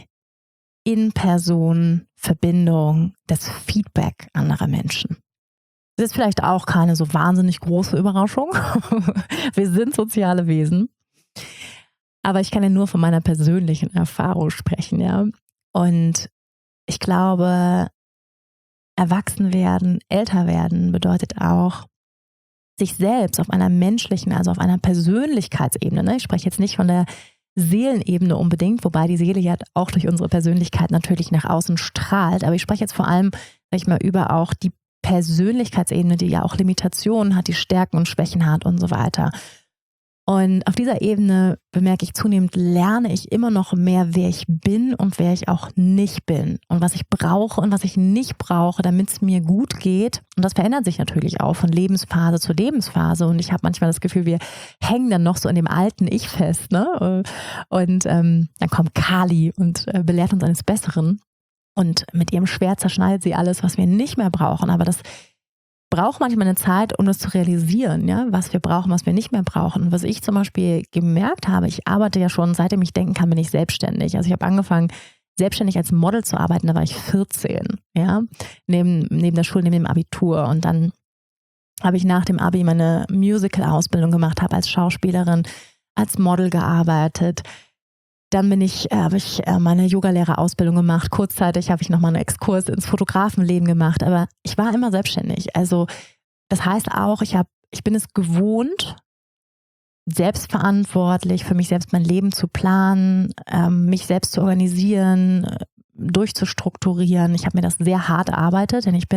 Speaker 1: In-Person-Verbindung, das Feedback anderer Menschen. Das ist vielleicht auch keine so wahnsinnig große Überraschung. Wir sind soziale Wesen. Aber ich kann ja nur von meiner persönlichen Erfahrung sprechen, ja. Und ich glaube, erwachsen werden, älter werden bedeutet auch, sich selbst auf einer menschlichen, also auf einer Persönlichkeitsebene, ne? Ich spreche jetzt nicht von der Seelenebene unbedingt, wobei die Seele ja auch durch unsere Persönlichkeit natürlich nach außen strahlt, aber ich spreche jetzt vor allem, sag ich mal, über auch die Persönlichkeitsebene, die ja auch Limitationen hat, die Stärken und Schwächen hat und so weiter. Und auf dieser Ebene bemerke ich zunehmend, lerne ich immer noch mehr, wer ich bin und wer ich auch nicht bin und was ich brauche und was ich nicht brauche, damit es mir gut geht. Und das verändert sich natürlich auch von Lebensphase zu Lebensphase. Und ich habe manchmal das Gefühl, wir hängen dann noch so in dem alten Ich fest, ne? Und dann kommt Kali und belehrt uns eines Besseren. Und mit ihrem Schwert zerschneidet sie alles, was wir nicht mehr brauchen. Aber das braucht manchmal eine Zeit, um das zu realisieren, ja, was wir brauchen, was wir nicht mehr brauchen. Und was ich zum Beispiel gemerkt habe, ich arbeite ja schon, seitdem ich denken kann, bin ich selbstständig. Also ich habe angefangen, selbstständig als Model zu arbeiten, da war ich 14, ja, neben der Schule, neben dem Abitur. Und dann habe ich nach dem Abi meine Musical-Ausbildung gemacht, habe als Schauspielerin, als Model gearbeitet. Dann habe ich meine Yogalehrerausbildung gemacht. Kurzzeitig habe ich nochmal einen Exkurs ins Fotografenleben gemacht. Aber ich war immer selbstständig. Also das heißt auch, ich bin es gewohnt, selbstverantwortlich für mich selbst mein Leben zu planen, mich selbst zu organisieren, durchzustrukturieren. Ich habe mir das sehr hart erarbeitet, denn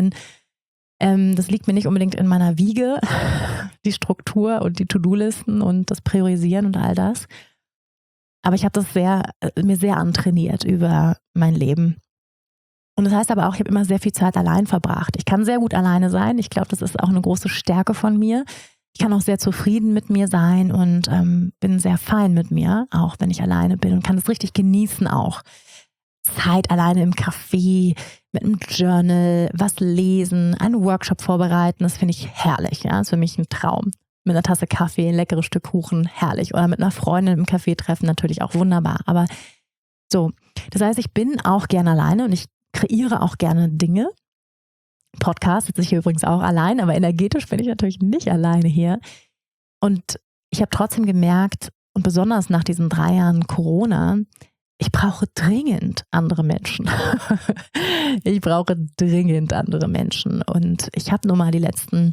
Speaker 1: das liegt mir nicht unbedingt in meiner Wiege, die Struktur und die To-Do-Listen und das Priorisieren und all das. Aber ich habe das mir sehr antrainiert über mein Leben. Und das heißt aber auch, ich habe immer sehr viel Zeit allein verbracht. Ich kann sehr gut alleine sein. Ich glaube, das ist auch eine große Stärke von mir. Ich kann auch sehr zufrieden mit mir sein und bin sehr fein mit mir, auch wenn ich alleine bin und kann das richtig genießen auch. Zeit alleine im Café, mit einem Journal, was lesen, einen Workshop vorbereiten, das finde ich herrlich. Ja? Das ist für mich ein Traum. Mit einer Tasse Kaffee, ein leckeres Stück Kuchen, herrlich. Oder mit einer Freundin im Café treffen, natürlich auch wunderbar. Aber so, das heißt, ich bin auch gerne alleine und ich kreiere auch gerne Dinge. Podcast sitze ich hier übrigens auch allein, aber energetisch bin ich natürlich nicht alleine hier. Und ich habe trotzdem gemerkt, und besonders nach diesen 3 Jahren Corona, ich brauche dringend andere Menschen. Ich brauche dringend andere Menschen. Und ich habe nun mal die letzten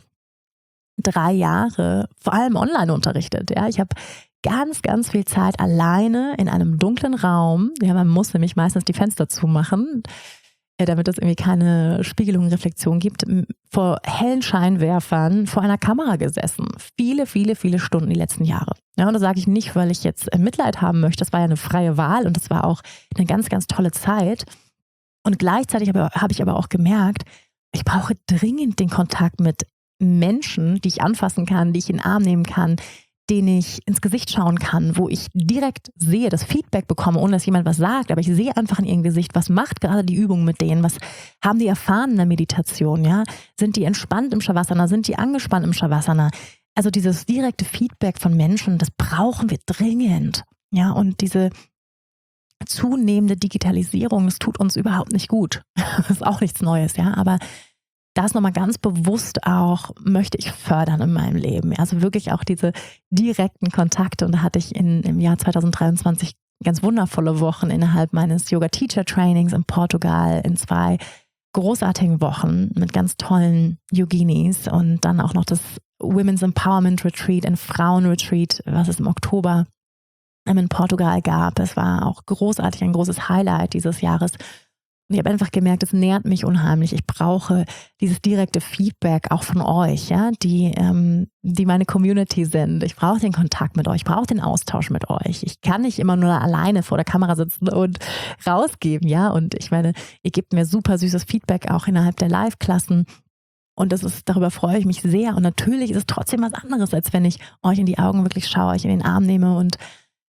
Speaker 1: 3 Jahre vor allem online unterrichtet. Ja, ich habe ganz, ganz viel Zeit alleine in einem dunklen Raum. Ja, man muss nämlich meistens die Fenster zumachen, damit es irgendwie keine Spiegelung, Reflexion gibt, vor hellen Scheinwerfern vor einer Kamera gesessen. Viele, viele, viele Stunden die letzten Jahre. Ja, und das sage ich nicht, weil ich jetzt Mitleid haben möchte. Das war ja eine freie Wahl und das war auch eine ganz, ganz tolle Zeit. Und gleichzeitig habe ich aber auch gemerkt, ich brauche dringend den Kontakt mit Menschen, die ich anfassen kann, die ich in den Arm nehmen kann, denen ich ins Gesicht schauen kann, wo ich direkt sehe, das Feedback bekomme, ohne dass jemand was sagt, aber ich sehe einfach in ihrem Gesicht, was macht gerade die Übung mit denen, was haben die erfahren in der Meditation, ja? Sind die entspannt im Shavasana, sind die angespannt im Shavasana? Also dieses direkte Feedback von Menschen, das brauchen wir dringend, ja? Und diese zunehmende Digitalisierung, das tut uns überhaupt nicht gut. Das ist auch nichts Neues, ja, aber das nochmal ganz bewusst auch möchte ich fördern in meinem Leben. Also wirklich auch diese direkten Kontakte. Und da hatte ich im Jahr 2023 ganz wundervolle Wochen innerhalb meines Yoga-Teacher-Trainings in Portugal in 2 großartigen Wochen mit ganz tollen Yoginis und dann auch noch das Women's Empowerment Retreat, ein Frauen-Retreat, was es im Oktober in Portugal gab. Es war auch großartig, ein großes Highlight dieses Jahres. Und ich habe einfach gemerkt, es nährt mich unheimlich. Ich brauche dieses direkte Feedback auch von euch, ja, die meine Community sind. Ich brauche den Kontakt mit euch, ich brauche den Austausch mit euch. Ich kann nicht immer nur alleine vor der Kamera sitzen und rausgeben, ja. Und ich meine, ihr gebt mir super süßes Feedback auch innerhalb der Live-Klassen. Und darüber freue ich mich sehr. Und natürlich ist es trotzdem was anderes, als wenn ich euch in die Augen wirklich schaue, euch in den Arm nehme und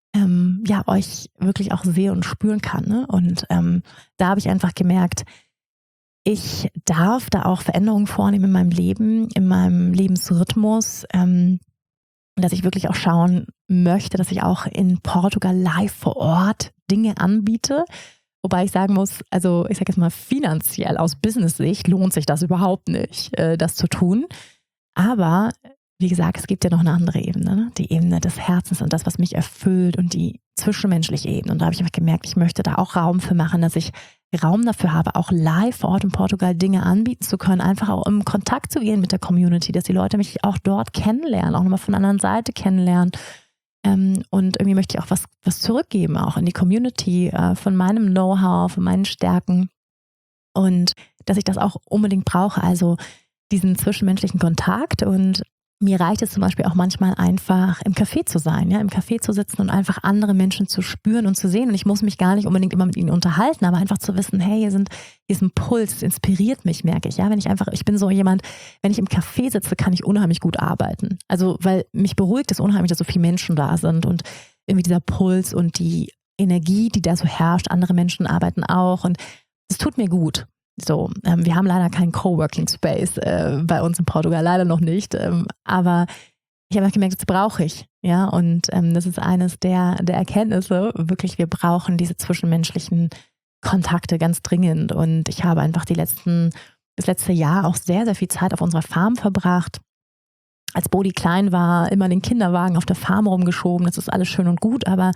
Speaker 1: euch wirklich auch sehe und spüren kann. Ne? Und da habe ich einfach gemerkt, ich darf da auch Veränderungen vornehmen in meinem Leben, in meinem Lebensrhythmus, dass ich wirklich auch schauen möchte, dass ich auch in Portugal live vor Ort Dinge anbiete. Wobei ich sagen muss, also ich sage jetzt mal finanziell aus Business-Sicht lohnt sich das überhaupt nicht, das zu tun. Aber wie gesagt, es gibt ja noch eine andere Ebene, ne? Die Ebene des Herzens und das, was mich erfüllt und die zwischenmenschliche Ebene. Und da habe ich einfach gemerkt, ich möchte da auch Raum für machen, dass ich Raum dafür habe, auch live vor Ort in Portugal Dinge anbieten zu können, einfach auch im Kontakt zu gehen mit der Community, dass die Leute mich auch dort kennenlernen, auch nochmal von der anderen Seite kennenlernen. Und irgendwie möchte ich auch was zurückgeben, auch in die Community, von meinem Know-how, von meinen Stärken. Und dass ich das auch unbedingt brauche, also diesen zwischenmenschlichen Kontakt. Und mir reicht es zum Beispiel auch manchmal einfach im Café zu sein, ja, im Café zu sitzen und einfach andere Menschen zu spüren und zu sehen. Und ich muss mich gar nicht unbedingt immer mit ihnen unterhalten, aber einfach zu wissen, hey, hier ist ein Puls, es inspiriert mich, merke ich. Ja, ich bin so jemand, wenn ich im Café sitze, kann ich unheimlich gut arbeiten. Also, weil mich beruhigt es unheimlich, dass so viele Menschen da sind und irgendwie dieser Puls und die Energie, die da so herrscht, andere Menschen arbeiten auch und es tut mir gut. So, wir haben leider keinen Coworking Space bei uns in Portugal, leider noch nicht. Aber ich habe gemerkt, das brauche ich. Ja, und das ist eines der Erkenntnisse. Wirklich, wir brauchen diese zwischenmenschlichen Kontakte ganz dringend. Und ich habe einfach das letzte Jahr auch sehr, sehr viel Zeit auf unserer Farm verbracht. Als Bodhi klein war, immer den Kinderwagen auf der Farm rumgeschoben. Das ist alles schön und gut, aber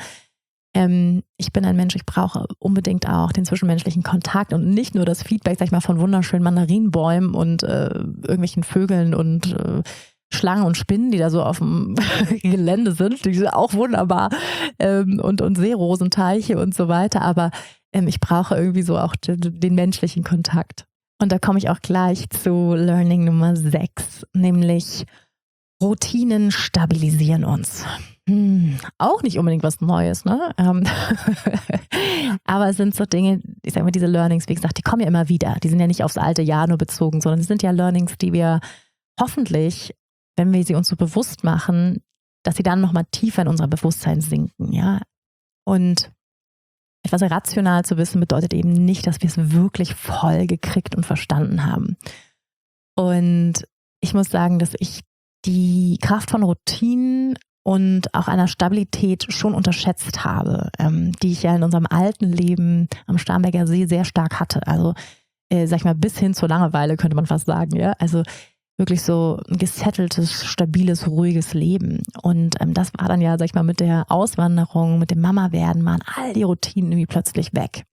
Speaker 1: ich bin ein Mensch, ich brauche unbedingt auch den zwischenmenschlichen Kontakt und nicht nur das Feedback, sag ich mal, von wunderschönen Mandarinenbäumen und irgendwelchen Vögeln und Schlangen und Spinnen, die da so auf dem Gelände sind, die sind auch wunderbar und Seerosenteiche und so weiter, aber ich brauche irgendwie so auch den menschlichen Kontakt. Und da komme ich auch gleich zu Learning Nummer 6, nämlich Routinen stabilisieren uns. Auch nicht unbedingt was Neues, ne? Aber es sind so Dinge, ich sag mal, diese Learnings, wie gesagt, die kommen ja immer wieder. Die sind ja nicht aufs alte Jahr nur bezogen, sondern es sind ja Learnings, die wir hoffentlich, wenn wir sie uns so bewusst machen, dass sie dann nochmal tiefer in unser Bewusstsein sinken, ja. Und etwas rational zu wissen bedeutet eben nicht, dass wir es wirklich voll gekriegt und verstanden haben. Und ich muss sagen, dass ich die Kraft von Routinen und auch einer Stabilität schon unterschätzt habe, die ich ja in unserem alten Leben am Starnberger See sehr stark hatte. Also, sag ich mal, bis hin zur Langeweile könnte man fast sagen, ja. Also wirklich so ein gesetteltes, stabiles, ruhiges Leben. Und das war dann ja, sag ich mal, mit der Auswanderung, mit dem Mama-Werden, waren all die Routinen irgendwie plötzlich weg.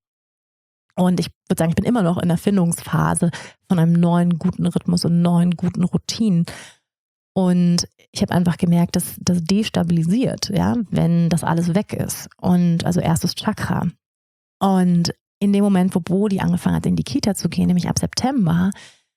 Speaker 1: Und ich würde sagen, ich bin immer noch in der Findungsphase von einem neuen, guten Rhythmus und neuen, guten Routinen. Und ich habe einfach gemerkt, dass das destabilisiert, ja, wenn das alles weg ist. Und also erstes Chakra. Und in dem Moment, wo Bodhi angefangen hat, in die Kita zu gehen, nämlich ab September,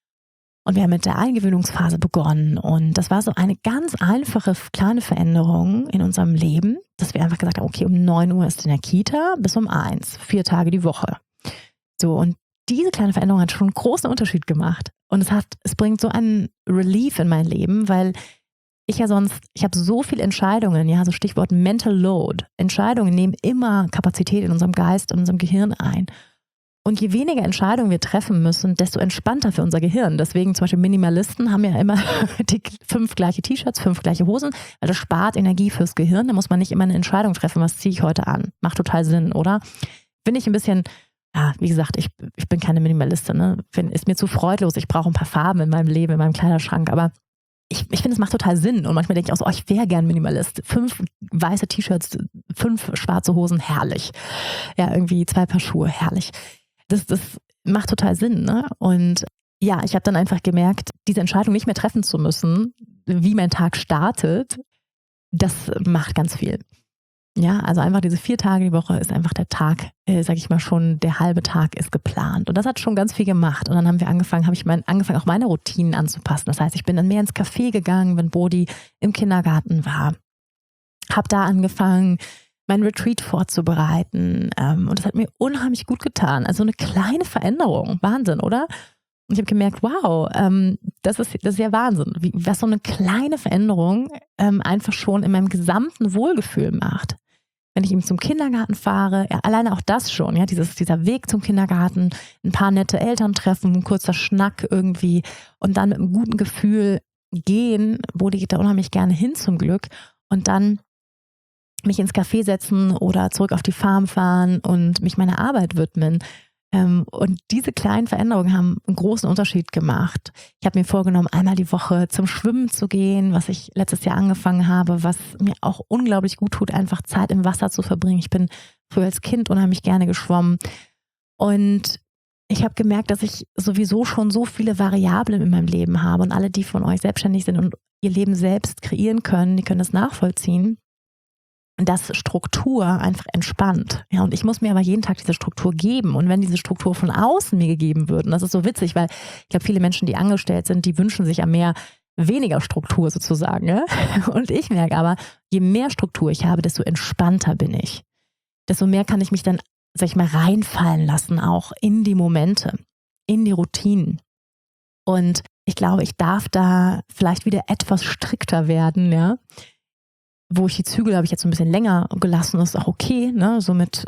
Speaker 1: und wir haben mit der Eingewöhnungsphase begonnen. Und das war so eine ganz einfache, kleine Veränderung in unserem Leben, dass wir einfach gesagt haben, okay, um 9 Uhr ist in der Kita bis um 1, 4 Tage die Woche. So, und diese kleine Veränderung hat schon einen großen Unterschied gemacht. Und es bringt so einen Relief in mein Leben, weil ich habe so viele Entscheidungen, ja, so Stichwort Mental Load. Entscheidungen nehmen immer Kapazität in unserem Geist, in unserem Gehirn ein. Und je weniger Entscheidungen wir treffen müssen, desto entspannter für unser Gehirn. Deswegen zum Beispiel Minimalisten haben ja immer die 5 gleiche T-Shirts, 5 gleiche Hosen, weil das spart Energie fürs Gehirn. Da muss man nicht immer eine Entscheidung treffen, was ziehe ich heute an. Macht total Sinn, oder? Finde ich ein bisschen, ja, wie gesagt, ich bin keine Minimalistin, ne? Ist mir zu freudlos. Ich brauche ein paar Farben in meinem Leben, in meinem Kleiderschrank, aber ich finde, es macht total Sinn. Und manchmal denke ich auch so, ich wäre gern Minimalist. 5 weiße T-Shirts, 5 schwarze Hosen, herrlich. Ja, irgendwie 2 Paar Schuhe, herrlich. Das macht total Sinn, ne? Und ja, ich habe dann einfach gemerkt, diese Entscheidung nicht mehr treffen zu müssen, wie mein Tag startet, das macht ganz viel. Ja, also einfach diese 4 Tage die Woche ist einfach der Tag, sag ich mal schon, der halbe Tag ist geplant. Und das hat schon ganz viel gemacht. Und dann habe ich angefangen, auch meine Routinen anzupassen. Das heißt, ich bin dann mehr ins Café gegangen, wenn Bodhi im Kindergarten war. Habe da angefangen, mein Retreat vorzubereiten. Und das hat mir unheimlich gut getan. Also eine kleine Veränderung. Wahnsinn, oder? Und ich habe gemerkt, wow, das ist ja Wahnsinn, was so eine kleine Veränderung einfach schon in meinem gesamten Wohlgefühl macht. Wenn ich eben zum Kindergarten fahre, ja, alleine auch das schon, ja, dieser Weg zum Kindergarten, ein paar nette Eltern treffen, ein kurzer Schnack irgendwie und dann mit einem guten Gefühl gehen, Bodhi geht da unheimlich gerne hin zum Glück und dann mich ins Café setzen oder zurück auf die Farm fahren und mich meiner Arbeit widmen. Und diese kleinen Veränderungen haben einen großen Unterschied gemacht. Ich habe mir vorgenommen, einmal die Woche zum Schwimmen zu gehen, was ich letztes Jahr angefangen habe, was mir auch unglaublich gut tut, einfach Zeit im Wasser zu verbringen. Ich bin früher als Kind unheimlich gerne geschwommen. Und ich habe gemerkt, dass ich sowieso schon so viele Variablen in meinem Leben habe und alle, die von euch selbstständig sind und ihr Leben selbst kreieren können, die können das nachvollziehen, dass Struktur einfach entspannt. Ja, und ich muss mir aber jeden Tag diese Struktur geben. Und wenn diese Struktur von außen mir gegeben wird, und das ist so witzig, weil ich glaube, viele Menschen, die angestellt sind, die wünschen sich ja weniger Struktur sozusagen. Ja? Und ich merke aber, je mehr Struktur ich habe, desto entspannter bin ich. Desto mehr kann ich mich dann, sag ich mal, reinfallen lassen, auch in die Momente, in die Routinen. Und ich glaube, ich darf da vielleicht wieder etwas strikter werden, ja. Wo ich die Zügel habe ich jetzt so ein bisschen länger gelassen, das ist auch okay, ne? So mit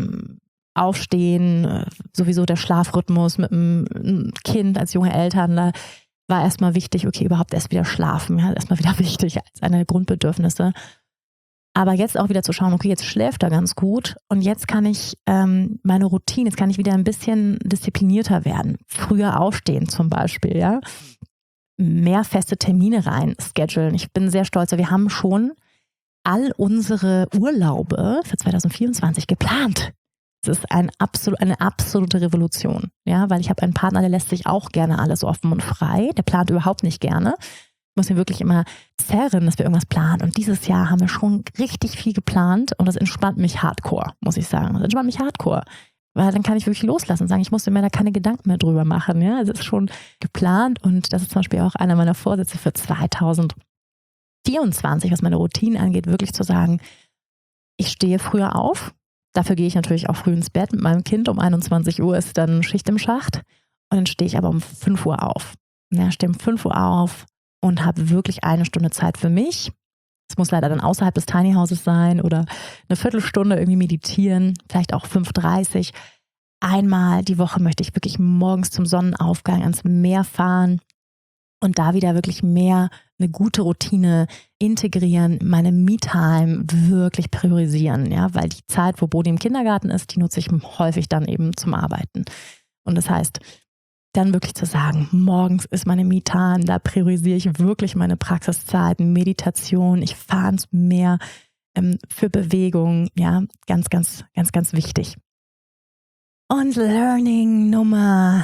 Speaker 1: Aufstehen, sowieso der Schlafrhythmus mit dem Kind als junge Eltern, da war erstmal wichtig, okay, überhaupt erst wieder schlafen, ja, erstmal wieder wichtig als eine der Grundbedürfnisse. Aber jetzt auch wieder zu schauen, okay, jetzt schläft er ganz gut und jetzt kann ich meine Routine, jetzt kann ich wieder ein bisschen disziplinierter werden. Früher aufstehen zum Beispiel, ja. Mehr feste Termine rein schedulen. Ich bin sehr stolz, wir haben schon all unsere Urlaube für 2024 geplant. Das ist eine absolute Revolution, ja, weil ich habe einen Partner, der lässt sich auch gerne alles offen und frei. Der plant überhaupt nicht gerne. Ich muss mir wirklich immer zerren, dass wir irgendwas planen. Und dieses Jahr haben wir schon richtig viel geplant und das entspannt mich hardcore, muss ich sagen. Das entspannt mich hardcore, weil dann kann ich wirklich loslassen und sagen, ich musste mir da keine Gedanken mehr drüber machen. Ja, es ist schon geplant und das ist zum Beispiel auch einer meiner Vorsätze für 2024, was meine Routinen angeht, wirklich zu sagen, ich stehe früher auf. Dafür gehe ich natürlich auch früh ins Bett mit meinem Kind. Um 21 Uhr ist dann Schicht im Schacht. Und dann stehe ich aber um 5 Uhr auf. Ja, stehe um 5 Uhr auf und habe wirklich 1 Stunde Zeit für mich. Es muss leider dann außerhalb des Tiny Houses sein oder eine Viertelstunde irgendwie meditieren, vielleicht auch 5:30 Uhr. Einmal die Woche möchte ich wirklich morgens zum Sonnenaufgang ans Meer fahren und da wieder wirklich mehr eine gute Routine integrieren, meine Me-Time wirklich priorisieren, ja, weil die Zeit, wo Bodi im Kindergarten ist, die nutze ich häufig dann eben zum Arbeiten. Und das heißt, dann wirklich zu sagen, morgens ist meine Me-Time, da priorisiere ich wirklich meine Praxiszeiten, Meditation, ich fahre ins Meer für Bewegung, ja, ganz, ganz, ganz, ganz wichtig. Und Learning Nummer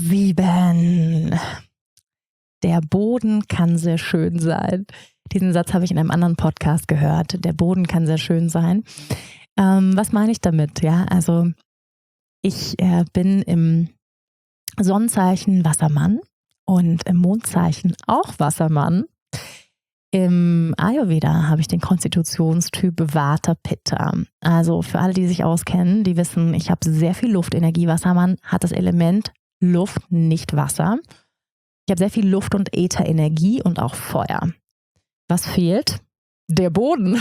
Speaker 1: 7. Der Boden kann sehr schön sein. Diesen Satz habe ich in einem anderen Podcast gehört. Der Boden kann sehr schön sein. Was meine ich damit? Ja, also ich bin im Sonnenzeichen Wassermann und im Mondzeichen auch Wassermann. Im Ayurveda habe ich den Konstitutionstyp Vata Pitta. Also für alle, die sich auskennen, die wissen, ich habe sehr viel Luftenergie. Wassermann hat das Element Luft, nicht Wasser. Ich habe sehr viel Luft- und Ätherenergie und auch Feuer. Was fehlt? Der Boden.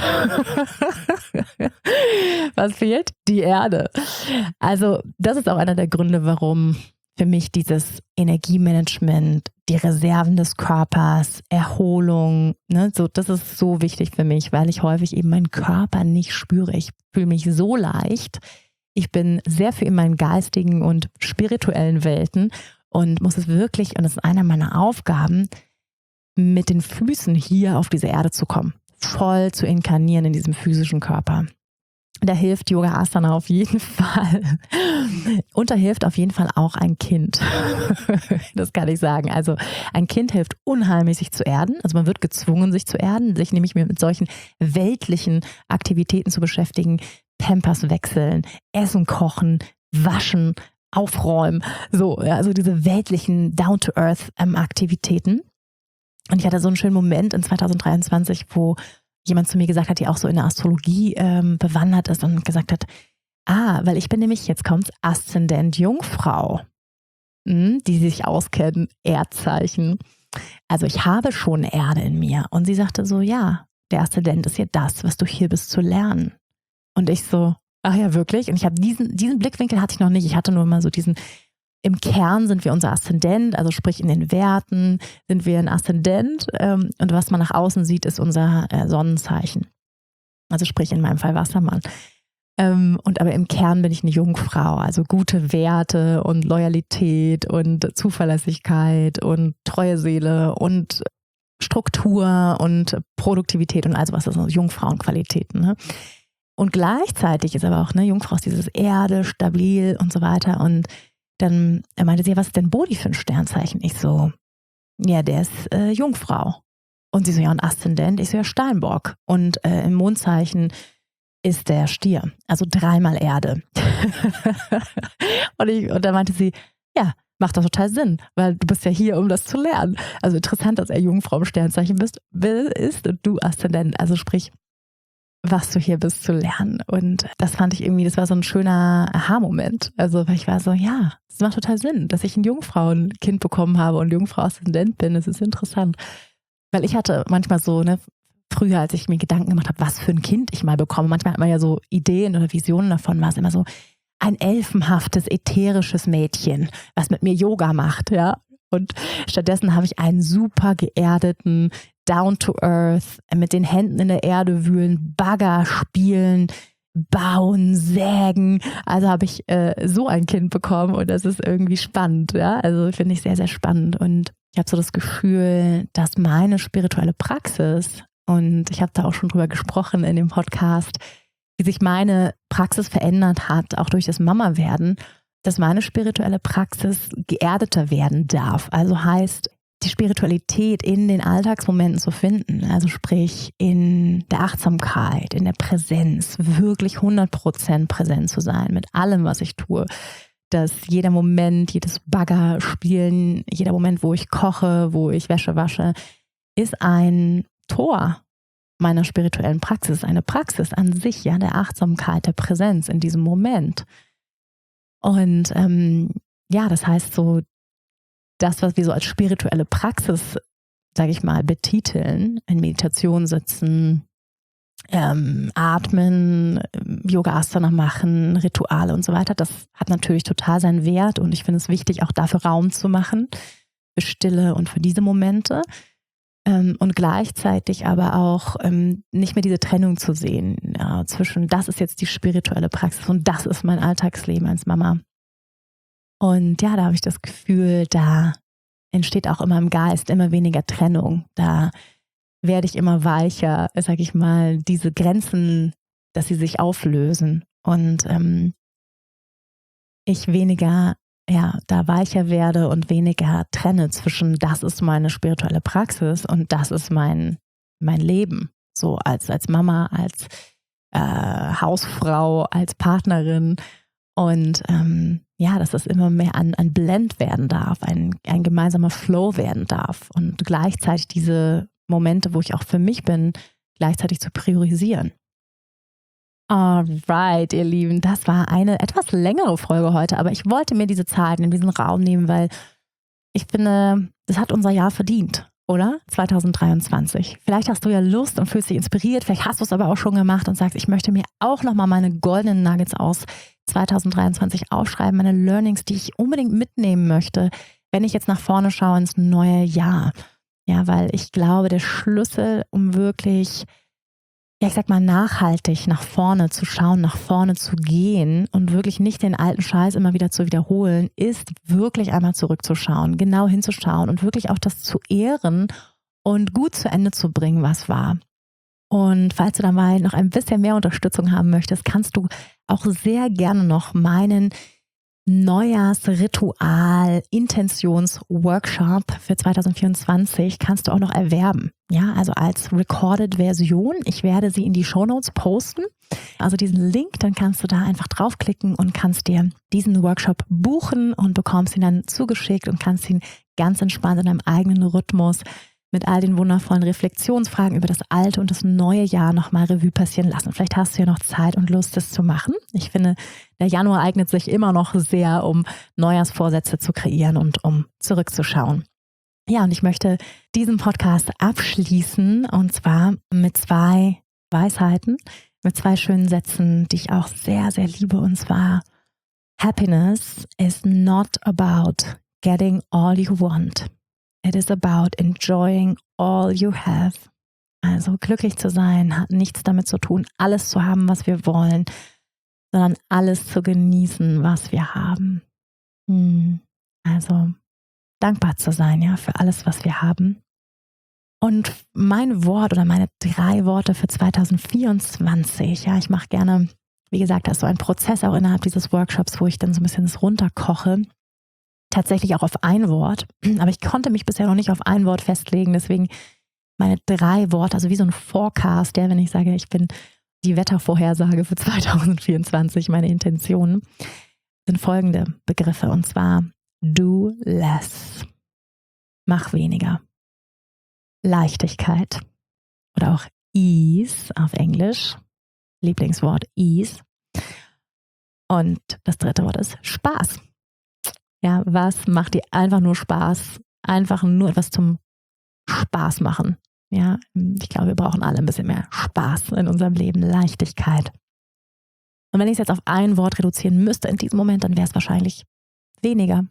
Speaker 1: Was fehlt? Die Erde. Also das ist auch einer der Gründe, warum für mich dieses Energiemanagement, die Reserven des Körpers, Erholung, ne, so, das ist so wichtig für mich, weil ich häufig eben meinen Körper nicht spüre. Ich fühle mich so leicht. Ich bin sehr viel in meinen geistigen und spirituellen Welten und muss es wirklich, und das ist einer meiner Aufgaben, mit den Füßen hier auf diese Erde zu kommen, voll zu inkarnieren in diesem physischen Körper. Da hilft Yoga Asana auf jeden Fall. Und da hilft auf jeden Fall auch ein Kind. Das kann ich sagen. Also ein Kind hilft unheimlich, sich zu erden. Also man wird gezwungen, sich zu erden, sich nämlich mit solchen weltlichen Aktivitäten zu beschäftigen. Pampers wechseln, Essen kochen, waschen, aufräumen. So, also diese weltlichen Down-to-Earth Aktivitäten. Und ich hatte so einen schönen Moment in 2023, wo jemand zu mir gesagt hat, die auch so in der Astrologie bewandert ist und gesagt hat, weil ich bin nämlich, jetzt kommt's, Aszendent Jungfrau, die sich auskennen, Erdzeichen. Also ich habe schon Erde in mir. Und sie sagte so, ja, der Aszendent ist ja das, was du hier bist zu lernen. Und ich so, ach ja, wirklich? Und ich habe diesen Blickwinkel hatte ich noch nicht. Ich hatte nur mal so diesen, im Kern sind wir unser Aszendent, also sprich in den Werten sind wir ein Aszendent und was man nach außen sieht, ist unser Sonnenzeichen. Also sprich in meinem Fall Wassermann. Und aber im Kern bin ich eine Jungfrau, also gute Werte und Loyalität und Zuverlässigkeit und treue Seele und Struktur und Produktivität und all sowas, das sind Jungfrauenqualitäten. Ne? Und gleichzeitig ist aber auch eine Jungfrau ist dieses Erde, stabil und so weiter. Und dann meinte sie, was ist denn Bodhi für ein Sternzeichen? Ich so, ja, der ist Jungfrau. Und sie so, ja, und Aszendent? Ich so, ja, Steinbock. Und im Mondzeichen ist der Stier. Also 3-mal Erde. und dann meinte sie, ja, macht doch total Sinn, weil du bist ja hier, um das zu lernen. Also interessant, dass er Jungfrau im Sternzeichen ist und du Aszendent. Also sprich, was du hier bist zu lernen. Und das fand ich irgendwie, das war so ein schöner Aha-Moment. Also, weil ich war so, ja, das macht total Sinn, dass ich ein Jungfrauenkind bekommen habe und Jungfrau-Aszendent bin. Das ist interessant. Weil ich hatte manchmal so, früher, als ich mir Gedanken gemacht habe, was für ein Kind ich mal bekomme, manchmal hat man ja so Ideen oder Visionen davon, war es immer so ein elfenhaftes, ätherisches Mädchen, was mit mir Yoga macht, ja. Und stattdessen habe ich einen super geerdeten, down to earth, mit den Händen in der Erde wühlen, Bagger spielen, bauen, sägen. Also habe ich so ein Kind bekommen und das ist irgendwie spannend, ja. Also finde ich sehr, sehr spannend und ich habe so das Gefühl, dass meine spirituelle Praxis, und ich habe da auch schon drüber gesprochen in dem Podcast, wie sich meine Praxis verändert hat, auch durch das Mama-Werden, dass meine spirituelle Praxis geerdeter werden darf. Also heißt, die Spiritualität in den Alltagsmomenten zu finden, also sprich in der Achtsamkeit, in der Präsenz, wirklich 100% präsent zu sein mit allem, was ich tue. Dass jeder Moment, jedes Baggerspielen, jeder Moment, wo ich koche, wo ich Wäsche wasche, ist ein Tor meiner spirituellen Praxis, eine Praxis an sich, ja, der Achtsamkeit, der Präsenz in diesem Moment. Und ja, das heißt so, das, was wir so als spirituelle Praxis, sage ich mal, betiteln, in Meditation sitzen, atmen, Yoga Asana machen, Rituale und so weiter, das hat natürlich total seinen Wert und ich finde es wichtig, auch dafür Raum zu machen, für Stille und für diese Momente. Und gleichzeitig aber auch nicht mehr diese Trennung zu sehen zwischen, das ist jetzt die spirituelle Praxis und das ist mein Alltagsleben als Mama. Und ja, da habe ich das Gefühl, da entsteht auch immer im Geist immer weniger Trennung. Da werde ich immer weicher, sage ich mal, diese Grenzen, dass sie sich auflösen und ich weniger da weicher werde und weniger trenne zwischen, das ist meine spirituelle Praxis und das ist mein Leben. So als Mama, als Hausfrau, als Partnerin. Und dass es immer mehr ein Blend werden darf, ein gemeinsamer Flow werden darf. Und gleichzeitig diese Momente, wo ich auch für mich bin, gleichzeitig zu priorisieren. Alright, ihr Lieben, das war eine etwas längere Folge heute, aber ich wollte mir diese Zeit in diesen Raum nehmen, weil ich finde, das hat unser Jahr verdient, oder? 2023. Vielleicht hast du ja Lust und fühlst dich inspiriert, vielleicht hast du es aber auch schon gemacht und sagst, ich möchte mir auch nochmal meine goldenen Nuggets aus 2023 aufschreiben, meine Learnings, die ich unbedingt mitnehmen möchte, wenn ich jetzt nach vorne schaue ins neue Jahr. Ja, weil ich glaube, der Schlüssel, um wirklich ich sag mal, nachhaltig nach vorne zu schauen, nach vorne zu gehen und wirklich nicht den alten Scheiß immer wieder zu wiederholen, ist wirklich einmal zurückzuschauen, genau hinzuschauen und wirklich auch das zu ehren und gut zu Ende zu bringen, was war. Und falls du dabei noch ein bisschen mehr Unterstützung haben möchtest, kannst du auch sehr gerne noch meinen Neujahrsritual Intentionsworkshop für 2024 kannst du auch noch erwerben. Ja, also als Recorded Version. Ich werde sie in die Shownotes posten. Also diesen Link, dann kannst du da einfach draufklicken und kannst dir diesen Workshop buchen und bekommst ihn dann zugeschickt und kannst ihn ganz entspannt in deinem eigenen Rhythmus mit all den wundervollen Reflexionsfragen über das alte und das neue Jahr nochmal Revue passieren lassen. Vielleicht hast du ja noch Zeit und Lust, das zu machen. Ich finde, der Januar eignet sich immer noch sehr, um Neujahrsvorsätze zu kreieren und um zurückzuschauen. Ja, und ich möchte diesen Podcast abschließen und zwar mit 2 Weisheiten, mit 2 schönen Sätzen, die ich auch sehr, sehr liebe. Und zwar, Happiness is not about getting all you want. It is about enjoying all you have. Also glücklich zu sein hat nichts damit zu tun, alles zu haben, was wir wollen, sondern alles zu genießen, was wir haben. Also dankbar zu sein, ja, für alles, was wir haben. Und mein Wort oder meine 3 Worte für 2024, ja, ich mache gerne, wie gesagt, das ist so ein Prozess auch innerhalb dieses Workshops, wo ich dann so ein bisschen das runterkoche, tatsächlich auch auf ein Wort. Aber ich konnte mich bisher noch nicht auf ein Wort festlegen, deswegen meine 3 Worte, also wie so ein Forecast, ja, wenn ich sage, ich bin die Wettervorhersage für 2024, meine Intentionen, sind folgende Begriffe, und zwar do less, mach weniger, Leichtigkeit oder auch Ease auf Englisch, Lieblingswort Ease, und das 3. Wort ist Spaß. Ja, was macht dir einfach nur Spaß? Einfach nur etwas zum Spaß machen. Ja, ich glaube, wir brauchen alle ein bisschen mehr Spaß in unserem Leben, Leichtigkeit. Und wenn ich es jetzt auf ein Wort reduzieren müsste in diesem Moment, dann wäre es wahrscheinlich weniger.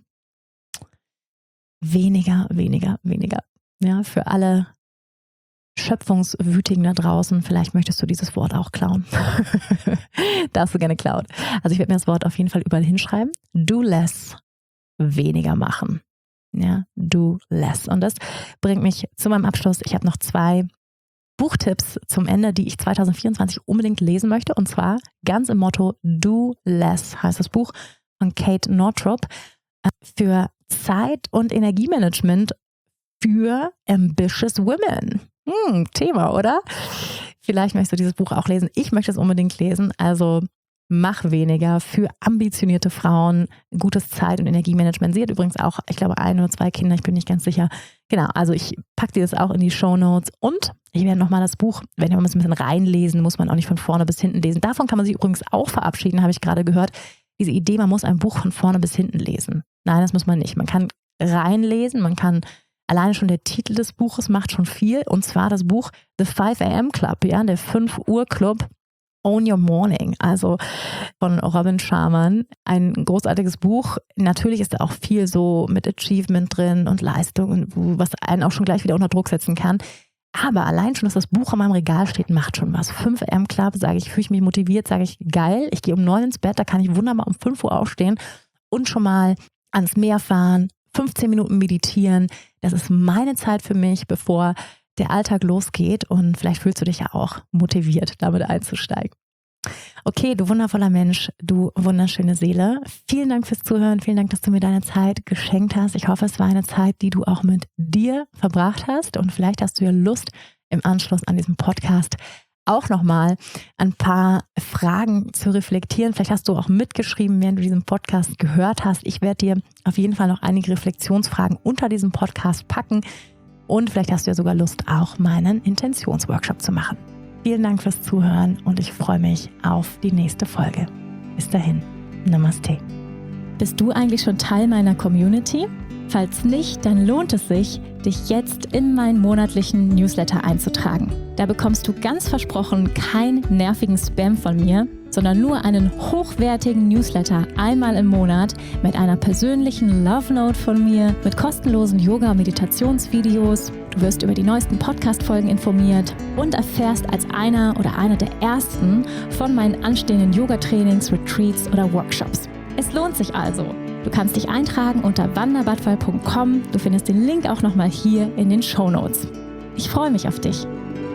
Speaker 1: Weniger, weniger, weniger. Ja, für alle Schöpfungswütigen da draußen, vielleicht möchtest du dieses Wort auch klauen. Darfst du gerne klauen. Also ich werde mir das Wort auf jeden Fall überall hinschreiben. Do less, weniger machen. Ja, do less. Und das bringt mich zu meinem Abschluss. Ich habe noch 2 Buchtipps zum Ende, die ich 2024 unbedingt lesen möchte. Und zwar ganz im Motto Do Less heißt das Buch von Kate Northrup für Zeit- und Energiemanagement für ambitious women. Thema, oder? Vielleicht möchtest du dieses Buch auch lesen. Ich möchte es unbedingt lesen. Also mach weniger für ambitionierte Frauen, gutes Zeit- und Energiemanagement. Sie hat übrigens auch, ich glaube, 1 oder 2 Kinder, ich bin nicht ganz sicher. Genau, also ich packe dir das auch in die Shownotes. Und ich werde nochmal das Buch, wenn wir ein bisschen reinlesen, muss man auch nicht von vorne bis hinten lesen. Davon kann man sich übrigens auch verabschieden, habe ich gerade gehört. Diese Idee, man muss ein Buch von vorne bis hinten lesen. Nein, das muss man nicht. Man kann reinlesen, man kann, alleine schon der Titel des Buches macht schon viel. Und zwar das Buch The 5 AM Club, ja, der 5 Uhr Club. Own Your Morning, also von Robin Sharma. Ein großartiges Buch. Natürlich ist da auch viel so mit Achievement drin und Leistung, was einen auch schon gleich wieder unter Druck setzen kann. Aber allein schon, dass das Buch in meinem Regal steht, macht schon was. 5 AM Club, sage ich, fühle ich mich motiviert, sage ich, geil. Ich gehe um 9 ins Bett, da kann ich wunderbar um 5 Uhr aufstehen und schon mal ans Meer fahren, 15 Minuten meditieren. Das ist meine Zeit für mich, bevor der Alltag losgeht, und vielleicht fühlst du dich ja auch motiviert, damit einzusteigen. Okay, du wundervoller Mensch, du wunderschöne Seele. Vielen Dank fürs Zuhören, vielen Dank, dass du mir deine Zeit geschenkt hast. Ich hoffe, es war eine Zeit, die du auch mit dir verbracht hast, und vielleicht hast du ja Lust, im Anschluss an diesem Podcast auch nochmal ein paar Fragen zu reflektieren. Vielleicht hast du auch mitgeschrieben, während du diesen Podcast gehört hast. Ich werde dir auf jeden Fall noch einige Reflexionsfragen unter diesem Podcast packen. Und vielleicht hast du ja sogar Lust, auch meinen Intentionsworkshop zu machen. Vielen Dank fürs Zuhören, und ich freue mich auf die nächste Folge. Bis dahin, Namaste.
Speaker 2: Bist du eigentlich schon Teil meiner Community? Falls nicht, dann lohnt es sich, dich jetzt in meinen monatlichen Newsletter einzutragen. Da bekommst du ganz versprochen keinen nervigen Spam von mir, sondern nur einen hochwertigen Newsletter einmal im Monat mit einer persönlichen Love Note von mir, mit kostenlosen Yoga- und Meditationsvideos. Du wirst über die neuesten Podcast-Folgen informiert und erfährst als einer oder eine der ersten von meinen anstehenden Yoga-Trainings, Retreats oder Workshops. Es lohnt sich also. Du kannst dich eintragen unter wandabadfall.com. Du findest den Link auch nochmal hier in den Shownotes. Ich freue mich auf dich.